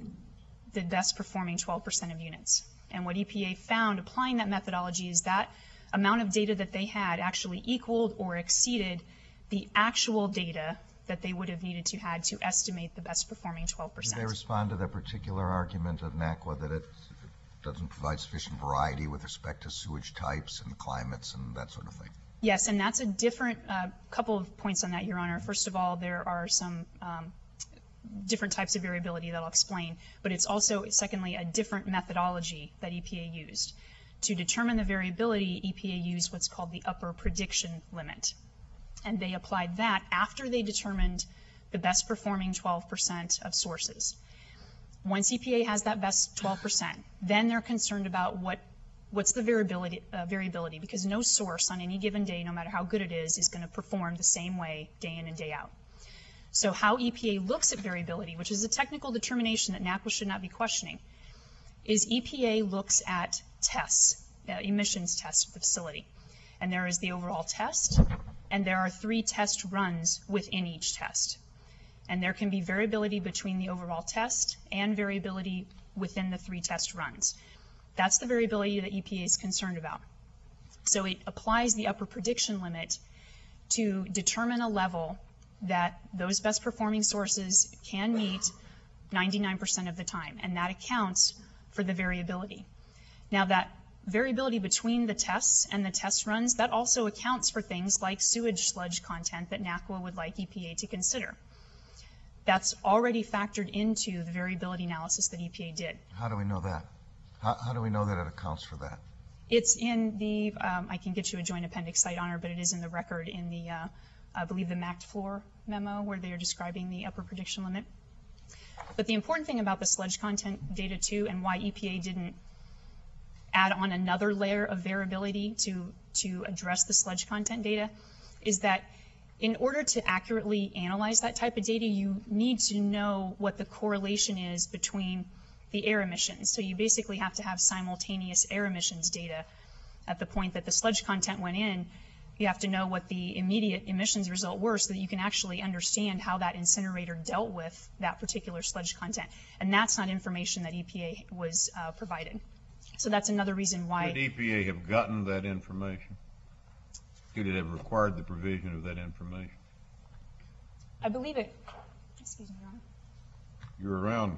the best performing twelve percent of units. And what E P A found applying that methodology is that amount of data that they had actually equaled or exceeded the actual data that they would have needed to had to estimate the best performing twelve Did percent. they respond to that particular argument of NACWA that it doesn't provide sufficient variety with respect to sewage types and climates and that sort of thing? Yes, and that's a different uh, couple of points on that, Your Honor. First of all, there are some um, different types of variability that I'll explain, but it's also, secondly, a different methodology that E P A used. To determine the variability, E P A used what's called the upper prediction limit. And they applied that after they determined the best performing twelve percent of sources. Once E P A has that best twelve percent, then they're concerned about what what's the variability, uh, variability, because no source on any given day, no matter how good it is, is going to perform the same way day in and day out. So how E P A looks at variability, which is a technical determination that NACWA should not be questioning, is E P A looks at tests, uh, emissions tests of the facility. And there is the overall test, and there are three test runs within each test. And there can be variability between the overall test and variability within the three test runs. That's the variability that E P A is concerned about. So it applies the upper prediction limit to determine a level that those best performing sources can meet ninety-nine percent of the time, and that accounts for the variability. Now that variability between the tests and the test runs, that also accounts for things like sewage sludge content that NACWA would like E P A to consider. That's already factored into the variability analysis that E P A did. How do we know that? How, how do we know that it accounts for that? It's in the, um, I can get you a joint appendix site honor, but it is in the record in the, uh, I believe the M A C T floor memo where they are describing the upper prediction limit. But the important thing about the sludge content data too, and why E P A didn't add on another layer of variability to, to address the sludge content data, is that in order to accurately analyze that type of data, you need to know what the correlation is between the air emissions. So you basically have to have simultaneous air emissions data at the point that the sludge content went in. You have to know what the immediate emissions result were so that you can actually understand how that incinerator dealt with that particular sludge content. And that's not information that E P A was uh, provided. So that's another reason why. Could E P A have gotten that information? Could it have required the provision of that information? I believe it. Excuse me, Your Honor. You're around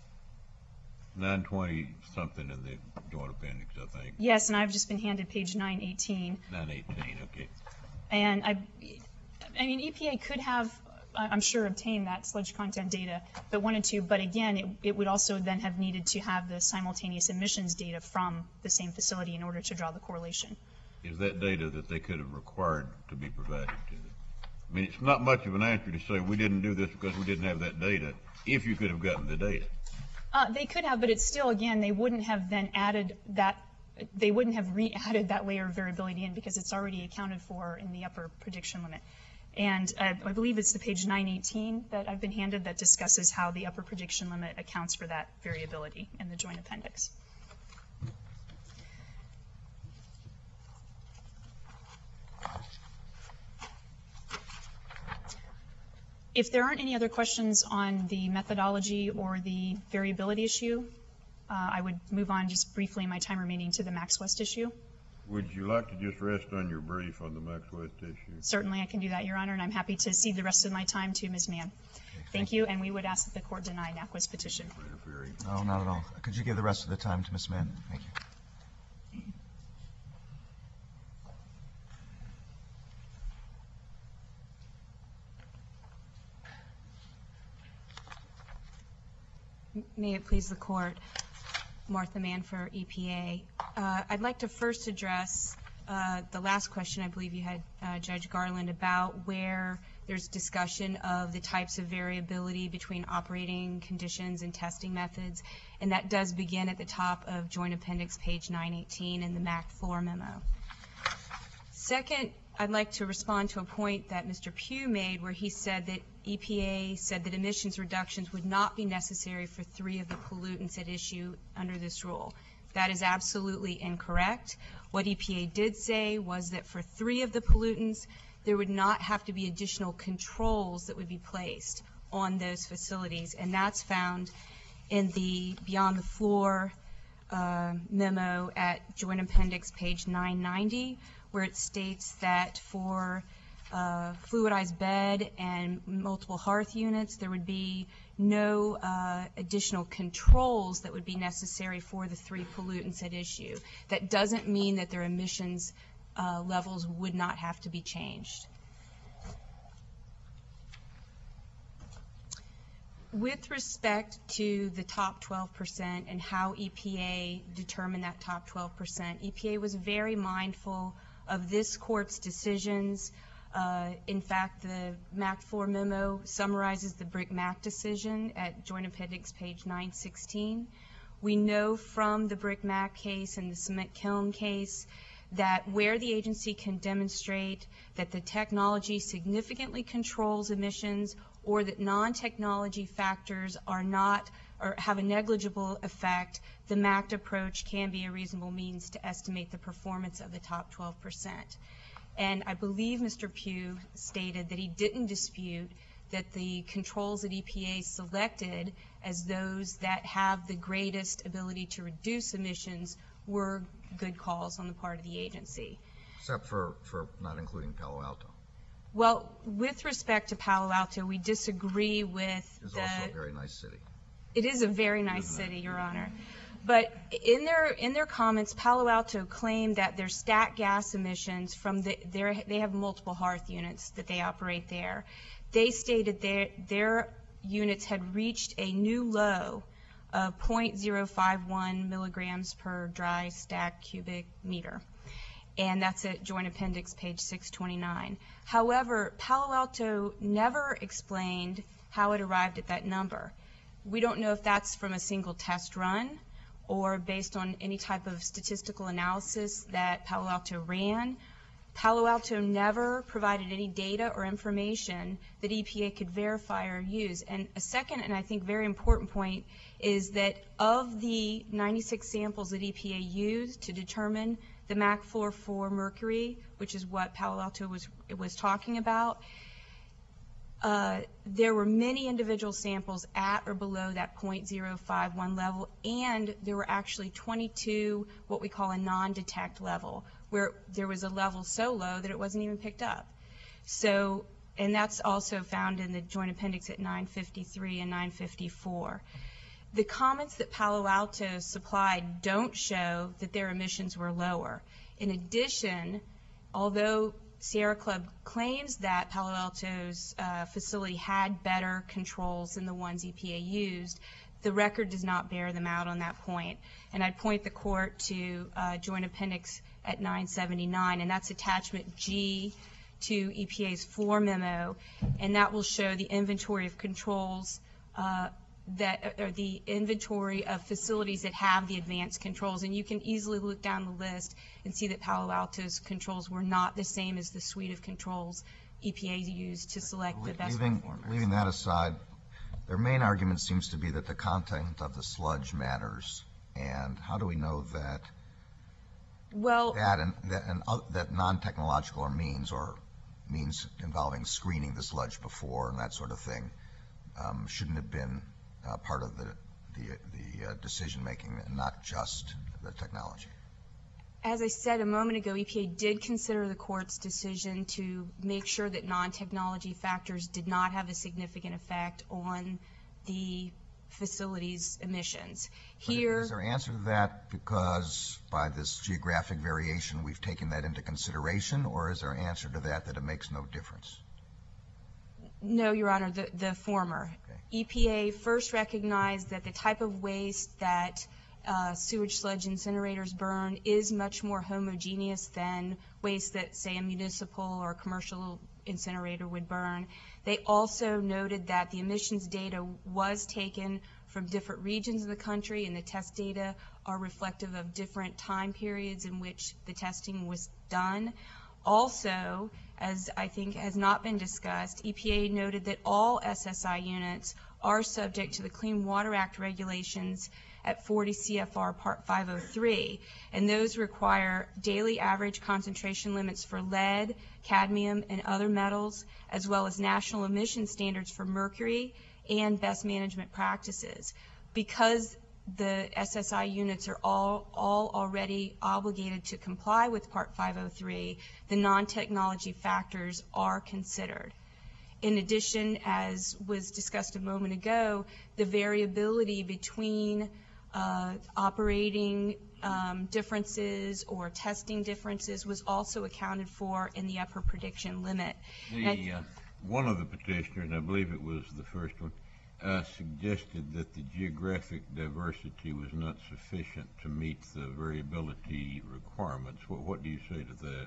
nine twenty something in the joint appendix, I think. Yes, and I've just been handed page nine eighteen. nine eighteen, okay. And I, I mean, E P A could have, I'm sure, obtained that sludge content data, but wanted to. But again, it, it would also then have needed to have the simultaneous emissions data from the same facility in order to draw the correlation. Is that data that they could have required to be provided to them? I mean, it's not much of an answer to say we didn't do this because we didn't have that data, if you could have gotten the data. Uh, they could have, but it's still, again, they wouldn't have then added that, they wouldn't have re-added that layer of variability in because it's already accounted for in the upper prediction limit. And uh, I believe it's the page nine eighteen that I've been handed that discusses how the upper prediction limit accounts for that variability in the joint appendix. If there aren't any other questions on the methodology or the variability issue, uh, I would move on just briefly in my time remaining to the Max West issue. would you like to just rest on your brief on the Max West issue? Certainly, I can do that, Your Honor, and I'm happy to cede the rest of my time to Miz Mann. Thank you, and we would ask that the court deny NACWA's petition. No, not at all. Could you give the rest of the time to Miz Mann? Thank you. May it please the court, Martha Mann for E P A. Uh, I'd like to first address uh, the last question I believe you had, uh, Judge Garland, about where there's discussion of the types of variability between operating conditions and testing methods, and that does begin at the top of Joint Appendix page nine eighteen in the M A C floor memo. Second, I'd like to respond to a point that Mister Pugh made where he said that E P A said that emissions reductions would not be necessary for three of the pollutants at issue under this rule. That is absolutely incorrect. What E P A did say was that for three of the pollutants, there would not have to be additional controls that would be placed on those facilities, and that's found in the Beyond the Floor uh, memo at Joint Appendix page nine ninety, where it states that for uh, fluidized bed and multiple hearth units, there would be no uh, additional controls that would be necessary for the three pollutants at issue. That doesn't mean that their emissions uh, levels would not have to be changed. With respect to the top twelve percent and how E P A determined that top twelve percent, E P A was very mindful of this court's decisions. Uh, in fact, the M A C four memo summarizes the Brick M A C decision at Joint Appendix page nine sixteen. We know from the Brick M A C case and the cement kiln case that where the agency can demonstrate that the technology significantly controls emissions or that non-technology factors are not or have a negligible effect, the M A C approach can be a reasonable means to estimate the performance of the top twelve percent. And I believe Mister Pugh stated that he didn't dispute that the controls that E P A selected as those that have the greatest ability to reduce emissions were good calls on the part of the agency. Except for, for not including Palo Alto. Well, with respect to Palo Alto, we disagree with It's the... also a very nice city. It is a very nice city, Your Honor. But in their in their comments, Palo Alto claimed that their stat gas emissions from the their they have multiple hearth units that they operate there. They stated their their units had reached a new low of zero point zero five one milligrams per dry stack cubic meter. And that's at Joint Appendix page six twenty-nine. However, Palo Alto never explained how it arrived at that number. We don't know if that's from a single test run or based on any type of statistical analysis that Palo Alto ran. Palo Alto never provided any data or information that E P A could verify or use. And a second, and I think very important point, is that of the ninety-six samples that E P A used to determine the M A C four for mercury, which is what Palo Alto was, was talking about, Uh, there were many individual samples at or below that zero point zero five one level, and there were actually twenty-two what we call a non-detect level, where there was a level so low that it wasn't even picked up. So, and that's also found in the Joint Appendix at nine fifty-three and nine fifty-four. The comments that Palo Alto supplied don't show that their emissions were lower. In addition, although Sierra Club claims that Palo Alto's uh, facility had better controls than the ones E P A used, the record does not bear them out on that point. And I'd point the court to uh, Joint Appendix at nine seventy-nine, and that's attachment G to E P A's floor memo, and that will show the inventory of controls uh, that or the inventory of facilities that have the advanced controls. And you can easily look down the list and see that Palo Alto's controls were not the same as the suite of controls E P A used to select the best leaving, performers. leaving that aside, their main argument seems to be that the content of the sludge matters. And how do we know that well, that and that, and, uh, that non-technological or means or means involving screening the sludge before and that sort of thing um, shouldn't have been Uh, part of the the, the uh, decision making and not just the technology? As I said a moment ago, E P A did consider the court's decision to make sure that non-technology factors did not have a significant effect on the facility's emissions. But Here, is there an answer to that because by this geographic variation we've taken that into consideration, or is there an answer to that that it makes no difference? no, Your Honor, the, the former. Okay. E P A first recognized that the type of waste that uh, sewage sludge incinerators burn is much more homogeneous than waste that, say, a municipal or commercial incinerator would burn. They also noted that the emissions data was taken from different regions of the country, and the test data are reflective of different time periods in which the testing was done. Also, as I think has not been discussed, E P A noted that all S S I units are subject to the Clean Water Act regulations at forty C F R Part five oh three, and those require daily average concentration limits for lead, cadmium, and other metals, as well as national emission standards for mercury and best management practices. Because the S S I units are all, all already obligated to comply with Part five oh three, the non-technology factors are considered. In addition, as was discussed a moment ago, the variability between uh, operating um, differences or testing differences was also accounted for in the upper prediction limit. The, uh, one of the petitioners, and I believe it was the first one, uh, suggested that the geographic diversity was not sufficient to meet the variability requirements. What, what do you say to that?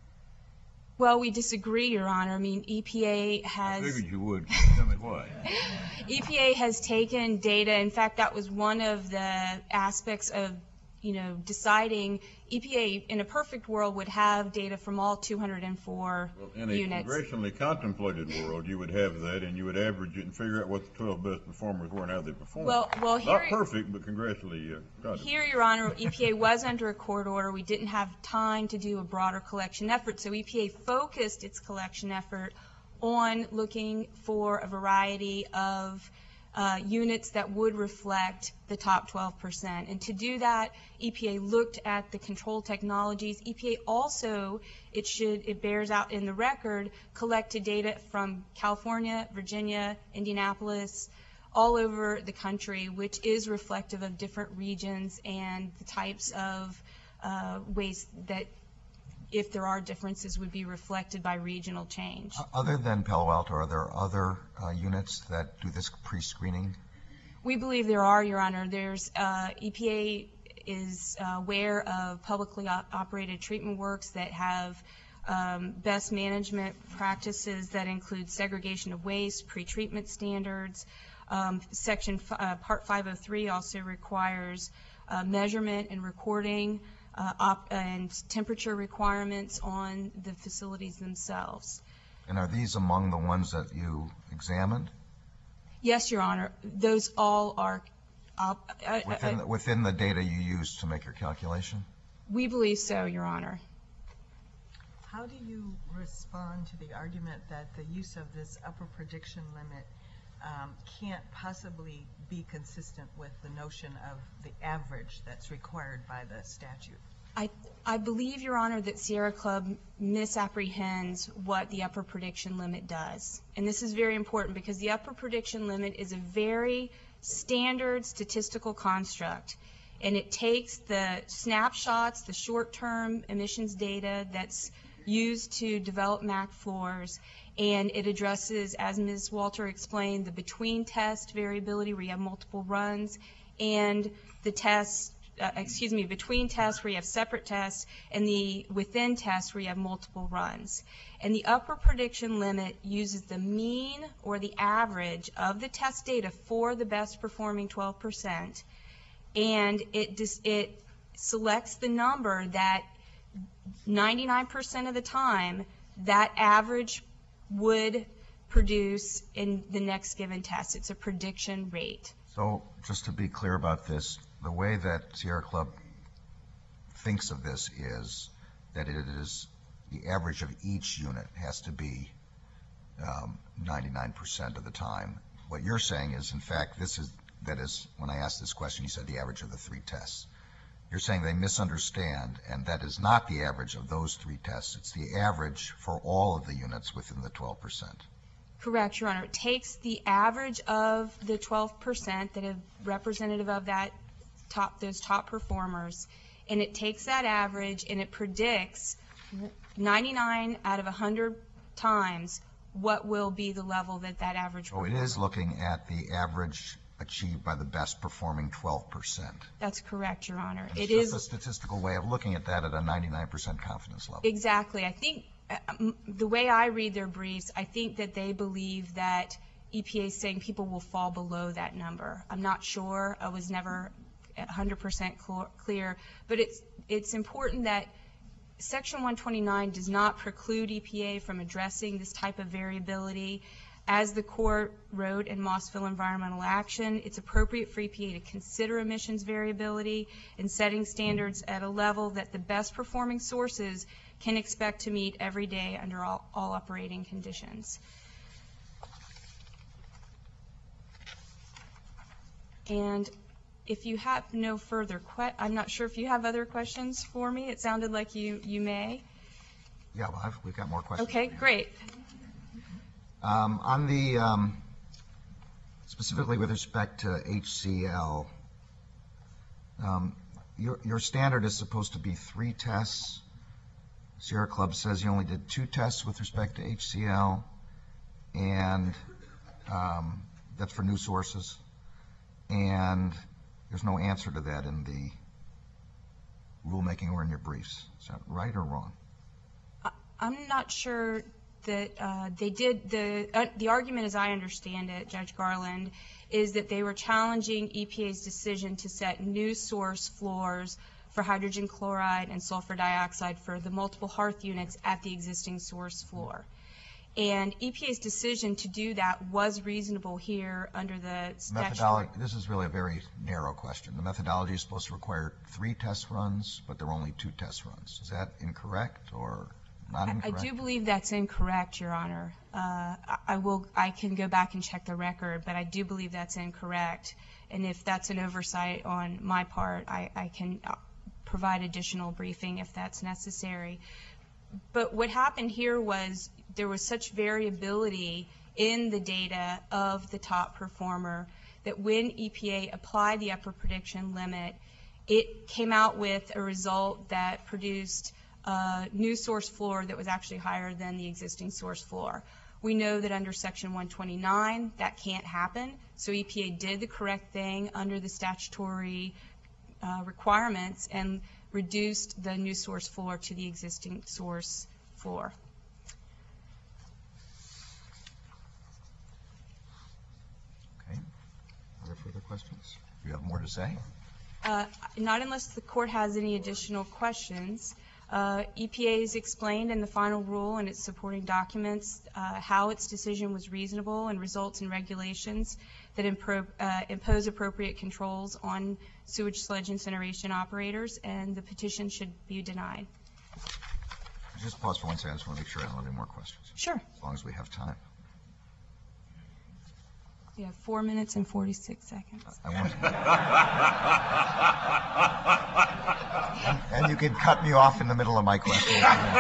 Well, we disagree, Your Honor. I mean, E P A I has... figured you would. Tell me why. E P A has taken data. In fact, that was one of the aspects of, you know, deciding. E P A, in a perfect world, would have data from all two hundred four Well, in a units. congressionally contemplated world, you would have that, and you would average it and figure out what the twelve best performers were and how they performed. Well, well, Not here, perfect, but congressionally uh, contemplated. here, Your Honor, E P A was under a court order. We didn't have time to do a broader collection effort, so E P A focused its collection effort on looking for a variety of Uh, units that would reflect the top twelve percent. And to do that, E P A looked at the control technologies. E P A also, it should, it bears out in the record, collected data from California, Virginia, Indianapolis, all over the country, which is reflective of different regions and the types of uh, waste that, if there are differences, would be reflected by regional change. Other than Palo Alto, are there other uh, units that do this pre-screening? We believe there are, Your Honor. There's uh, E P A is uh, aware of publicly op- operated treatment works that have um, best management practices that include segregation of waste, pre-treatment standards. Um, Section f- uh, Part five oh three also requires uh, measurement and recording Uh, op- and temperature requirements on the facilities themselves. And are these among the ones that you examined? Yes, Your Honor. Those all are op- uh, Within, uh, the, within the data you used to make your calculation? we believe so, Your Honor. How do you respond to the argument that the use of this upper prediction limit um, can't possibly be consistent with the notion of the average that's required by the statute? I, I believe, Your Honor, that Sierra Club misapprehends what the upper prediction limit does. And this is very important because the upper prediction limit is a very standard statistical construct. And it takes the snapshots, the short-term emissions data that's used to develop M A C floors, and it addresses, as Miz Walter explained, the between-test variability where you have multiple runs, and the tests, uh, excuse me, between tests where you have separate tests, and the within tests where you have multiple runs. And the upper prediction limit uses the mean or the average of the test data for the best performing twelve percent, and it dis- it selects the number that ninety-nine percent of the time that average would produce in the next given test. It's a prediction rate. So just to be clear about this, the way that Sierra Club thinks of this is that it is the average of each unit has to be um, ninety-nine percent of the time. What you're saying is, in fact, this is, that is, when I asked this question, you said the average of the three tests. You're saying they misunderstand, and that is not the average of those three tests. It's the average for all of the units within the twelve percent. Correct, Your Honor. It takes the average of the twelve percent that are representative of that top, those top performers, and it takes that average and it predicts ninety-nine out of one hundred times what will be the level that that average So it is looking at the average achieved by the best performing twelve percent. That's correct, Your Honor. It's It just is a statistical way of looking at that at a ninety-nine percent confidence level. exactly. I think uh, m- the way I read their briefs, I think that they believe that E P A is saying people will fall below that number. I'm not sure. I was never one hundred percent cl- clear, but it's it's important that Section one twenty-nine does not preclude E P A from addressing this type of variability. As the court wrote in Mossville Environmental Action, it's appropriate for E P A to consider emissions variability in setting standards at a level that the best performing sources can expect to meet every day under all, all operating conditions. And if you have no further que- I'm not sure if you have other questions for me. It sounded like you, you may. Yeah, well, I've, we've got more questions. Okay, great. Um, on the, um, specifically with respect to H C L, um, your, your standard is supposed to be three tests. Sierra Club says you only did two tests with respect to H C L, and um, that's for new sources. And there's no answer to that in the rulemaking or in your briefs. Is that right or wrong? I- I'm not sure that uh, they did. The uh, the argument, as I understand it, Judge Garland, is that they were challenging E P A's decision to set new source floors for hydrogen chloride and sulfur dioxide for the multiple hearth units at the existing source floor. And E P A's decision to do that was reasonable here under the statutory. Methodology, this is really a very narrow question. The methodology is supposed to require three test runs, but there are only two test runs. Is that incorrect or not I incorrect? do believe that's incorrect, Your Honor. Uh, I- I will. I can go back and check the record, but I do believe that's incorrect. And if that's an oversight on my part, I, I can uh, provide additional briefing if that's necessary. But what happened here was there was such variability in the data of the top performer that when E P A applied the upper prediction limit, it came out with a result that produced a new source floor that was actually higher than the existing source floor. We know that under Section one twenty-nine that can't happen, so E P A did the correct thing under the statutory uh, requirements and reduced the new source floor to the existing source floor. Okay. Are there further questions? Do you have more to say? Uh, Not unless the court has any additional questions. Uh, E P A has explained in the final rule and its supporting documents uh, how its decision was reasonable and results in regulations that impro- uh, impose appropriate controls on sewage sludge incineration operators, and the petition should be denied. Just pause for one second. I just want to make sure I don't have any more questions, Sure. as long as we have time. We have four minutes and forty-six seconds. I want and, and you can cut me off in the middle of my question.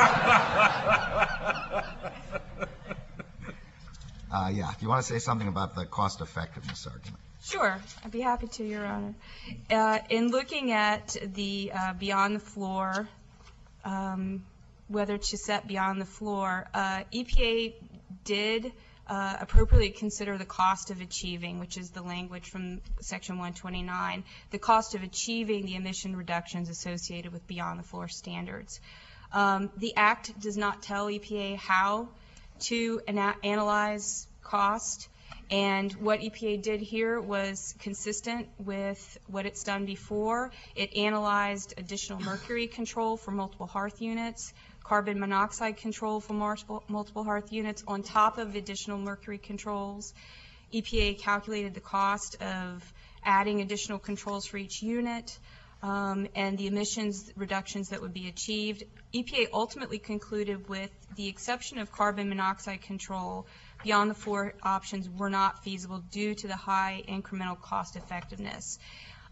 Uh, yeah, if you want to say something about the cost effectiveness argument. Sure, I'd be happy to, Your Honor. Uh, in looking at the uh, beyond the floor, um, whether to set beyond the floor, uh, E P A did uh, appropriately consider the cost of achieving, which is the language from Section one twenty-nine, the cost of achieving the emission reductions associated with beyond the floor standards. Um, the Act does not tell E P A how to ana- analyze cost. And what E P A did here was consistent with what it's done before. It analyzed additional mercury control for multiple hearth units, carbon monoxide control for multiple, multiple hearth units on top of additional mercury controls. E P A calculated the cost of adding additional controls for each unit um, and the emissions reductions that would be achieved. E P A ultimately concluded with the exception of carbon monoxide control, beyond the floor options were not feasible due to the high incremental cost effectiveness.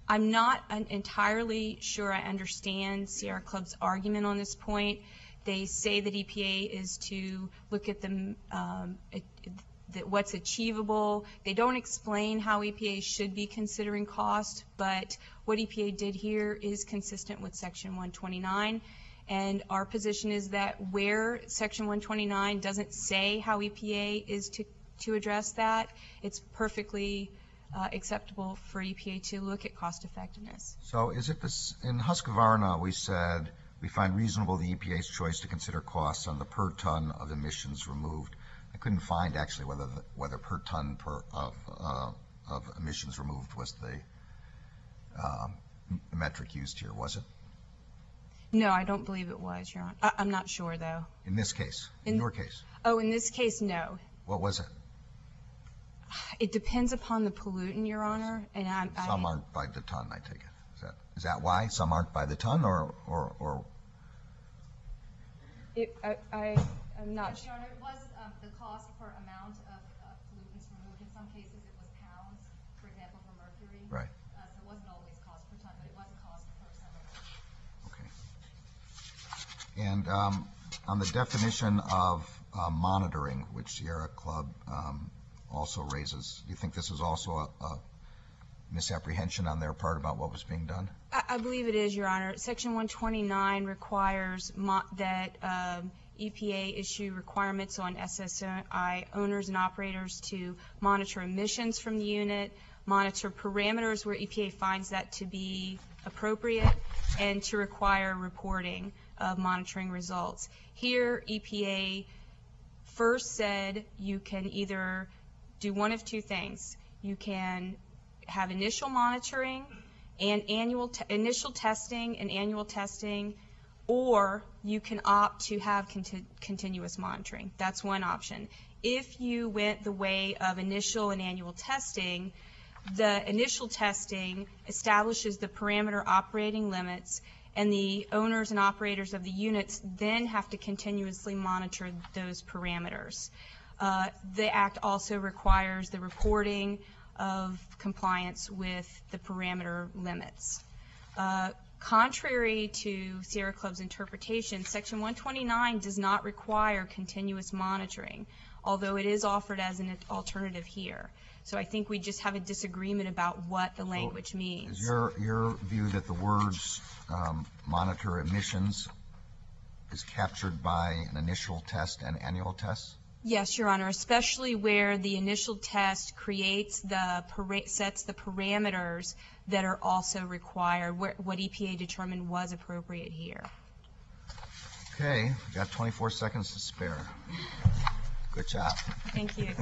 I'm not un- entirely sure I understand Sierra Club's argument on this point. They say that E P A is to look at the, um, it, that what's achievable. They don't explain how E P A should be considering cost, but what E P A did here is consistent with Section one twenty-nine. And our position is that where Section one twenty-nine doesn't say how E P A is to, to address that, it's perfectly uh, acceptable for E P A to look at cost effectiveness. So is it this, in Husqvarna, we said we find reasonable the E P A's choice to consider costs on the per ton of emissions removed. I couldn't find actually whether the, whether per ton per of uh, of emissions removed was the um, metric used here, was it? No, I don't believe it was, Your Honor. I, I'm not sure, though. In this case, in, In- your case, Oh, in this case, no. what was it? It depends upon the pollutant, Your Honor, and I'm, I... Some aren't by the ton, I take it. Is that is that why some aren't by the ton, or or, or It, I, I, I'm not Yes, Your Honor, it was um, the cost per amount of uh, pollutants removed. In some cases, it was pounds, for example, for mercury. right? Uh, so it wasn't always cost per ton, but it was a cost per ton. Okay. And um, on the definition of uh, monitoring, which Sierra Club um, also raises, do you think this is also a, a misapprehension on their part about what was being done? I, I believe it is, Your Honor. Section one twenty-nine requires mo- that um, E P A issue requirements on S S I owners and operators to monitor emissions from the unit, monitor parameters where E P A finds that to be appropriate, and to require reporting of monitoring results. Here, E P A first said you can either do one of two things. You can have initial monitoring and annual te- initial testing and annual testing, or you can opt to have conti- continuous monitoring. That's one option. If you went the way of initial and annual testing, the initial testing establishes the parameter operating limits, and the owners and operators of the units then have to continuously monitor those parameters. Uh, the Act also requires the reporting of compliance with the parameter limits. Uh, contrary to Sierra Club's interpretation, Section one twenty-nine does not require continuous monitoring, although it is offered as an alternative here. So I think we just have a disagreement about what the language means. Is your your view that the words um, monitor emissions is captured by an initial test and annual test? Yes, Your Honor, especially where the initial test creates the para- sets the parameters that are also required, where, what E P A determined was appropriate here. Okay, we've got twenty-four seconds to spare. Good job. Thank you.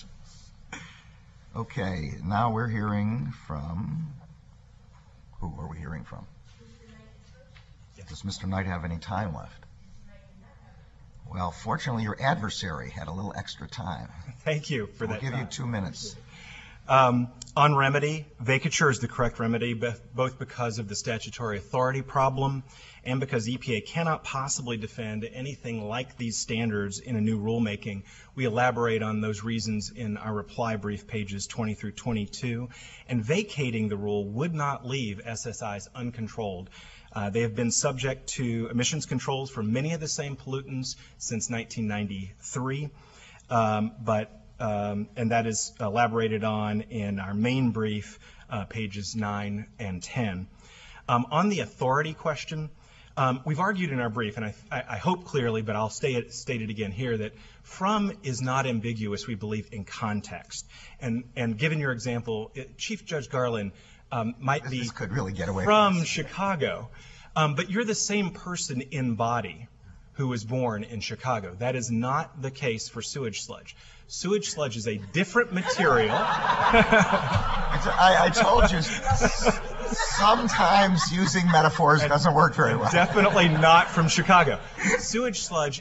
Okay, now we're hearing from, who are we hearing from? Does Mister Knight have any time left? Well, fortunately, your adversary had a little extra time. Thank you for We'll that give time. you two minutes. Um, on remedy, vacature is the correct remedy, both because of the statutory authority problem and because E P A cannot possibly defend anything like these standards in a new rulemaking. We elaborate on those reasons in our reply brief, pages twenty through twenty-two. And vacating the rule would not leave S S Is uncontrolled. Uh, they have been subject to emissions controls for many of the same pollutants since nineteen ninety-three, um, but Um, and that is elaborated on in our main brief, uh, pages nine and ten. Um, on the authority question, um, we've argued in our brief, and I, I hope clearly, but I'll stay it, state it again here, that from is not ambiguous, we believe, in context. And, and given your example, it, Chief Judge Garland um, might be This could really get away from from Chicago, um, but you're the same person in body who was born in Chicago. That is not the case for sewage sludge. Sewage sludge is a different material. I, I told you, sometimes using metaphors doesn't work very well. Definitely not from Chicago. Sewage sludge is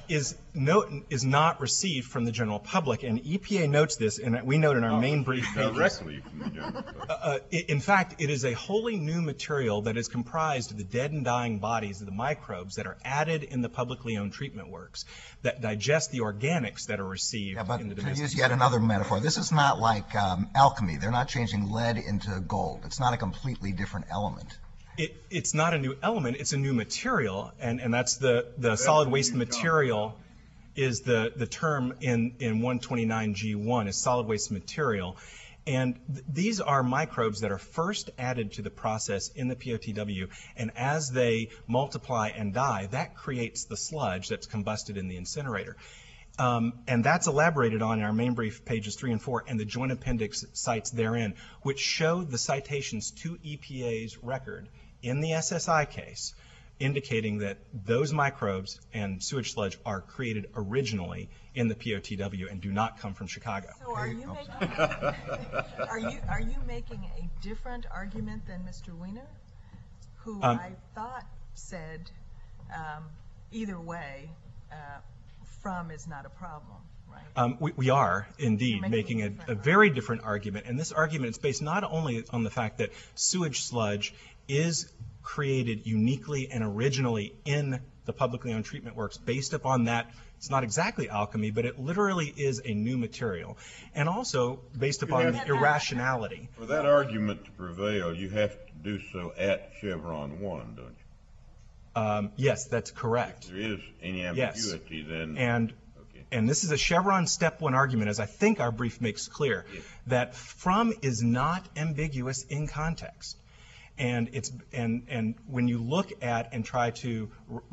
note is not received from the general public, and E P A notes this, and we note in our main brief pages. Directly from the general public. Uh, i- in fact, it is a wholly new material that is comprised of the dead and dying bodies of the microbes that are added in the publicly owned treatment works that digest the organics that are received Yeah, but in the to domestic. use yet another metaphor, this is not like um, alchemy. They're not changing lead into gold. It's not a completely different element. It, it's not a new element, it's a new material, and, and that's the, the solid what waste you're talking material is the, the term in, in one twenty-nine G one is solid waste material. And th- these are microbes that are first added to the process in the P O T W, and as they multiply and die, that creates the sludge that's combusted in the incinerator. Um, and that's elaborated on in our main brief, pages three and four, and the joint appendix cites therein, which show the citations to E P A's record in the S S I case, indicating that those microbes and sewage sludge are created originally in the P O T W and do not come from Chicago. So are you making, are you, are you making a different argument than Mister Wiener, who Um, I thought said, um, either way, uh, from is not a problem, right? Um, we, we are indeed You're making making a a, different a very different argument, and this argument is based not only on the fact that sewage sludge is created uniquely and originally in the publicly owned treatment works based upon that. It's not exactly alchemy, but it literally is a new material, and also based upon have the to- irrationality. For that argument to prevail, you have to do so at Chevron one, don't you? Um, yes, that's If correct. there is any Yes. ambiguity, then. And Okay. and this is a Chevron step one argument, as I think our brief makes clear, Yes. that from is not ambiguous in context. And it's and and when you look at and try to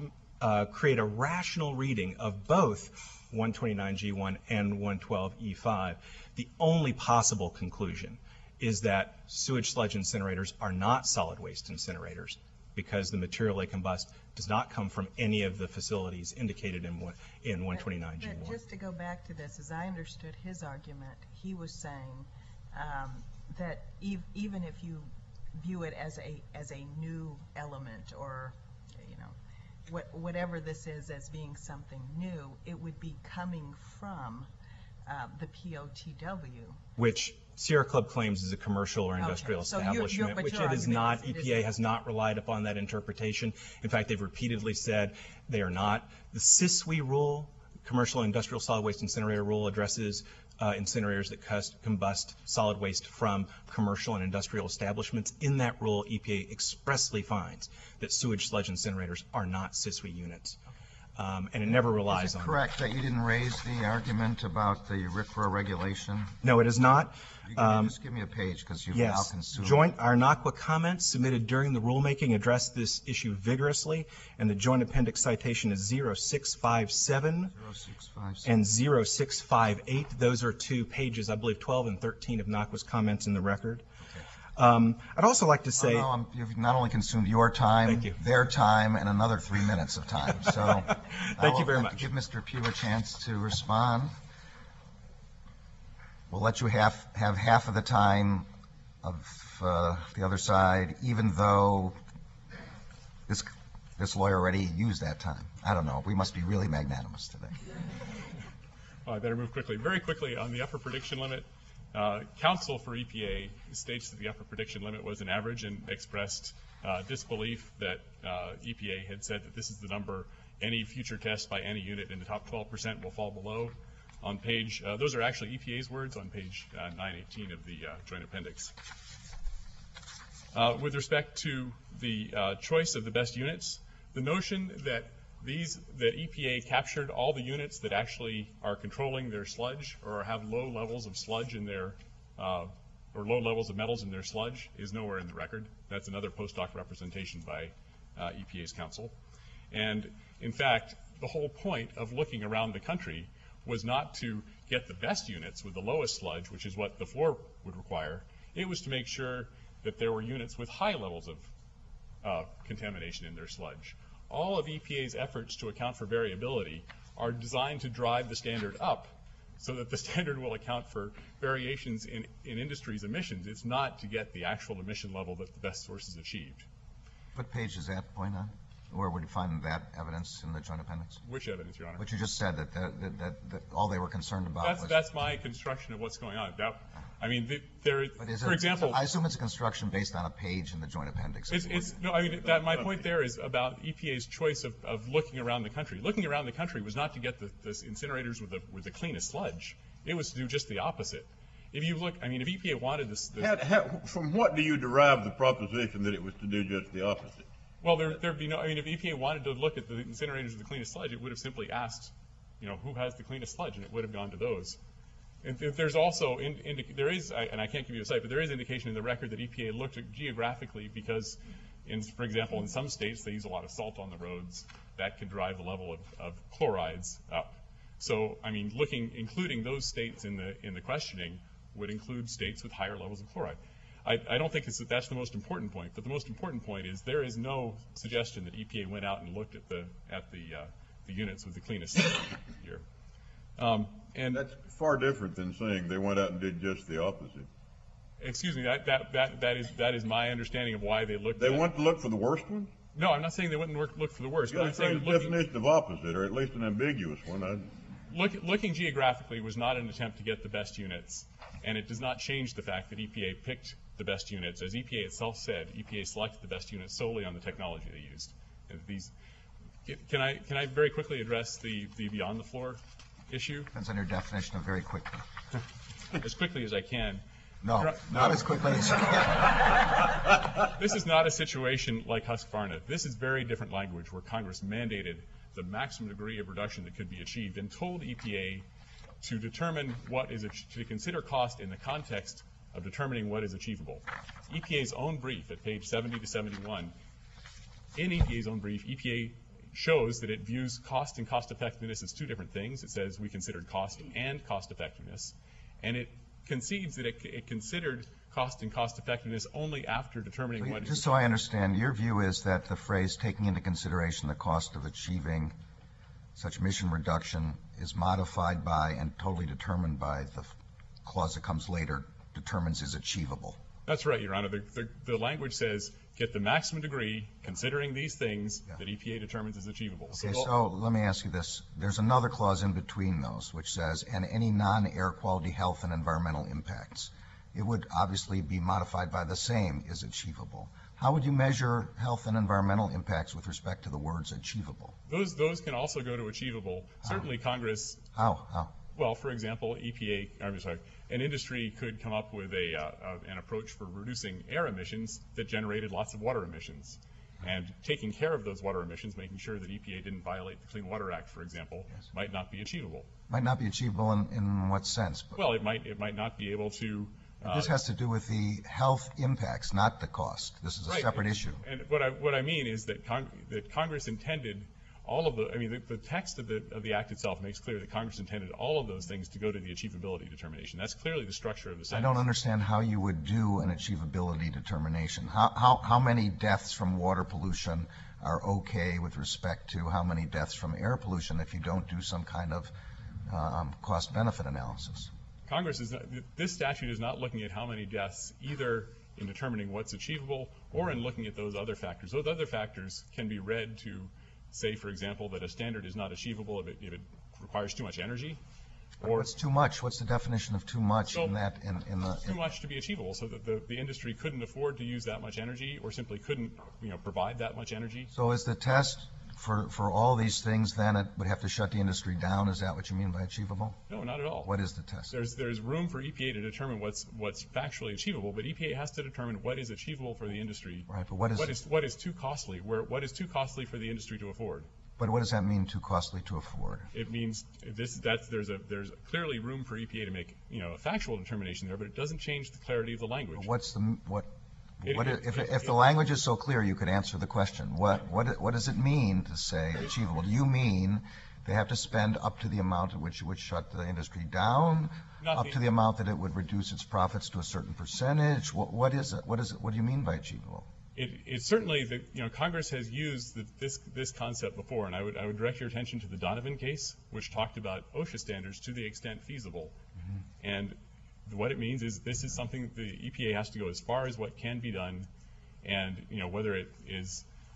uh, create a rational reading of both one twenty-nine G one and one twelve E five, the only possible conclusion is that sewage sludge incinerators are not solid waste incinerators, because the material they combust does not come from any of the facilities indicated in one, in one twenty-nine G But one. just to go back to this, as I understood his argument, he was saying um, that ev- even if you view it as a as a new element, or you know, what, whatever this is as being something new, it would be coming from uh, the P O T W. Which Sierra Club claims is a commercial or Okay, industrial so you're- you're- establishment, but which your it is argument not. is it E P A is- has not relied upon that interpretation. In fact, they've repeatedly said they are not. The C I S W I rule, Commercial and Industrial Solid Waste Incinerator Rule, addresses uh, incinerators that cus- combust solid waste from commercial and industrial establishments. In that rule, E P A expressly finds that sewage sludge incinerators are not C I S W I units. Um, and it never relies Is it on correct that you didn't raise the argument about the R C R A regulation? No, it is not. You can Um, just give me a page, because you've now Yes. consumed. Joint, our NACWA comments submitted during the rulemaking addressed this issue vigorously, and the joint appendix citation is zero six five seven zero six five six. and zero six five eight. Those are two pages, I believe twelve and thirteen of NACWA's comments in the record. Um, I'd also like to Oh, say, no, I'm- you've not only consumed your time, Thank you. their time, and another three minutes of time. So I Thank you will very have to much. give Mister Pugh a chance to respond. We'll let you have, have half of the time of uh, the other side, even though this, this lawyer already used that time. I don't know. We must be really magnanimous today. Oh, I better move quickly. Very quickly, on the upper prediction limit, uh, counsel for E P A states that the upper prediction limit was an average and expressed uh, disbelief that uh, E P A had said that this is the number any future test by any unit in the top twelve percent will fall below. On page, uh, those are actually E P A's words on page uh, nine eighteen of the uh, joint appendix. Uh, with respect to the uh, choice of the best units, the notion that these that E P A captured all the units that actually are controlling their sludge or have low levels of sludge in their uh, or low levels of metals in their sludge is nowhere in the record. That's another post hoc representation by uh, E P A's counsel. And in fact, the whole point of looking around the country was not to get the best units with the lowest sludge, which is what the floor would require. It was to make sure that there were units with high levels of uh, contamination in their sludge. All of E P A's efforts to account for variability are designed to drive the standard up so that the standard will account for variations in, in industry's emissions. It's not to get the actual emission level that the best sources achieved. What page is that point on? Where would you find that evidence in the joint appendix? Which evidence, Your Honor? What you just said, that, that, that, that, that all they were concerned about That's, was... that's my construction of what's going on. That, I mean, the- there, But is for it- example... I assume it's a construction based on a page in the joint appendix. It's, it's, no, I mean, that, my point there is about E P A's choice of, of looking around the country. Looking around the country was not to get the, the incinerators with the, with the cleanest sludge. It was to do just the opposite. If you look, I mean, if E P A wanted this... this How, how, from what do you derive the proposition that it was to do just the opposite? Well, there, there'd be no, I mean, if E P A wanted to look at the incinerators with the cleanest sludge, it would have simply asked, you know, who has the cleanest sludge, and it would have gone to those. And th- there's also, in, in, there is, I, and I can't give you a site, but there is indication in the record that E P A looked at geographically because, in, for example, in some states they use a lot of salt on the roads. That can drive the level of, of chlorides up. So, I mean, looking, including those states in the in the questioning would include states with higher levels of chloride. I, I don't think it's, that's the most important point, but the most important point is there is no suggestion that E P A went out and looked at the at the uh, the units with the cleanest here. Um, and That's far different than saying they went out and did just the opposite. excuse me, that, that that that is that is my understanding of why they looked. They at went to look for the worst one? No, I'm not saying they wouldn't work, look for the worst. You But got I'm a saying strange looking, definition of opposite, or at least an ambiguous one. I, look, looking geographically was not an attempt to get the best units, and it does not change the fact that E P A picked the best units. As E P A itself said, E P A selected the best units solely on the technology they used. And these, can I can I very quickly address the, the beyond the floor issue Depends on your definition of very quickly. as quickly as I can? No, Dra- not as quickly as you can. This is not a situation like Husqvarna. This is very different language where Congress mandated the maximum degree of reduction that could be achieved and told E P A to determine what is, to consider cost in the context of determining what is achievable. E P A's own brief at page seventy to seventy-one, in E P A's own brief, E P A shows that it views cost and cost effectiveness as two different things. It says we considered cost and cost effectiveness, and it concedes that it, it considered cost and cost effectiveness only after determining what is Just so I understand, your view is that the phrase taking into consideration the cost of achieving such mission reduction is modified by and totally determined by the clause that comes later, determines is achievable. That's right, Your Honor. The, the, the language says get the maximum degree considering these things Yeah. that E P A determines is achievable. Okay, so let me ask you this. There's another clause in between those which says, and any non-air quality health and environmental impacts. It would obviously be modified by the same, is achievable. How would you measure health and environmental impacts with respect to the words achievable? Those those can also go to achievable. Certainly Congress, How? How? well, for example, E P A, I'm sorry, an industry could come up with a, uh, uh, an approach for reducing air emissions that generated lots of water emissions. And taking care of those water emissions, making sure that E P A didn't violate the Clean Water Act, for example, Yes. might not be achievable. Might not be achievable in, in what sense? But Well, it might it might not be able to. Uh, this has to do with the health impacts, not the cost. This is a Right. separate issue. And what I what I mean is that Cong- that Congress intended all of the. I mean, the, the text of the of the act itself makes clear that Congress intended all of those things to go to the achievability determination. That's clearly the structure of the I sentence. don't understand how you would do an achievability determination. How, how, how many deaths from water pollution are okay with respect to how many deaths from air pollution if you don't do some kind of um, cost-benefit analysis? Congress is not, this statute is not looking at how many deaths either in determining what's achievable or in looking at those other factors. Those other factors can be read to say, for example, that a standard is not achievable if it, if it requires too much energy, or What's too much? What's the definition of too much So- in that, in, in the? too much to be achievable, so that the, the industry couldn't afford to use that much energy or simply couldn't, you know, provide that much energy. So is the test for, for all these things, then it would have to shut the industry down? Is that what you mean by achievable? No, not at all. What is the test? There's there's room for E P A to determine what's what's factually achievable, but E P A has to determine what is achievable for the industry. Right, but what is, What is what is too costly? Where what is too costly for the industry to afford? but what does that mean, too costly to afford? It means this that's there's a there's clearly room for E P A to make, you know, a factual determination there, but it doesn't change the clarity of the language. What's the, what, It- what, it- if, it- if the it- language is so clear, you could answer the question. What, what, what does it mean to say achievable? Do you mean they have to spend up to the amount at which it would shut the industry down? Not Up the- to the amount that it would reduce its profits to a certain percentage? What, what is it? What is it? What do you mean by achievable? It, it's certainly that, you know, Congress has used the, this this concept before, and I would I would direct your attention to the Donovan case, which talked about OSHA standards to the extent feasible. And what it means is this is something the E P A has to go as far as what can be done, and, you know, whether it is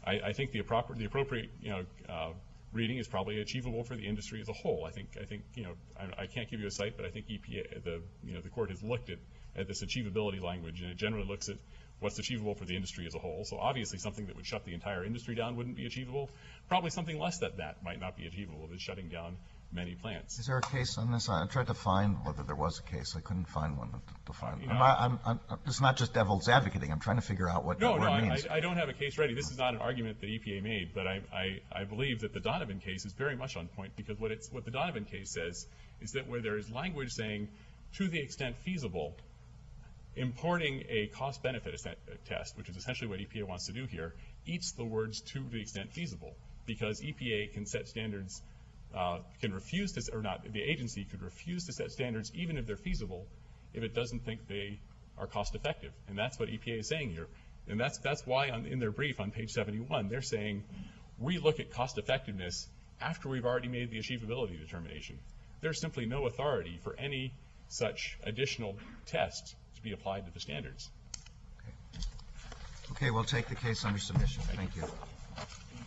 I, I think the proper, the appropriate, you know, uh, reading is probably achievable for the industry as a whole. I think, I think, you know, I, I can't give you a cite, but I think E P A, the, you know, the court has looked at, at this achievability language, and it generally looks at what's achievable for the industry as a whole. So obviously something that would shut the entire industry down wouldn't be achievable. Probably something less than that might not be achievable, than shutting down many plants. Is there a case on this? I tried to find whether there was a case. I couldn't find one to, to find. You know, I'm not, I'm, I'm, I'm, it's not just devil's advocating. I'm trying to figure out what No, that no, word I, means. I I don't have a case ready. This is not an argument that E P A made, but I, I, I believe that the Donovan case is very much on point, because what it's, what the Donovan case says is that where there is language saying, to the extent feasible, importing a cost-benefit asse- test, which is essentially what E P A wants to do here, eats the words to the extent feasible, because E P A can set standards, uh, can refuse to, or not, the agency could refuse to set standards even if they're feasible, if it doesn't think they are cost-effective. And that's what E P A is saying here. And that's, that's why on, in their brief on page seventy-one, they're saying, we look at cost-effectiveness after we've already made the achievability determination. There's simply no authority for any such additional test to be applied to the standards. Okay, we'll take the case under submission. Thank you.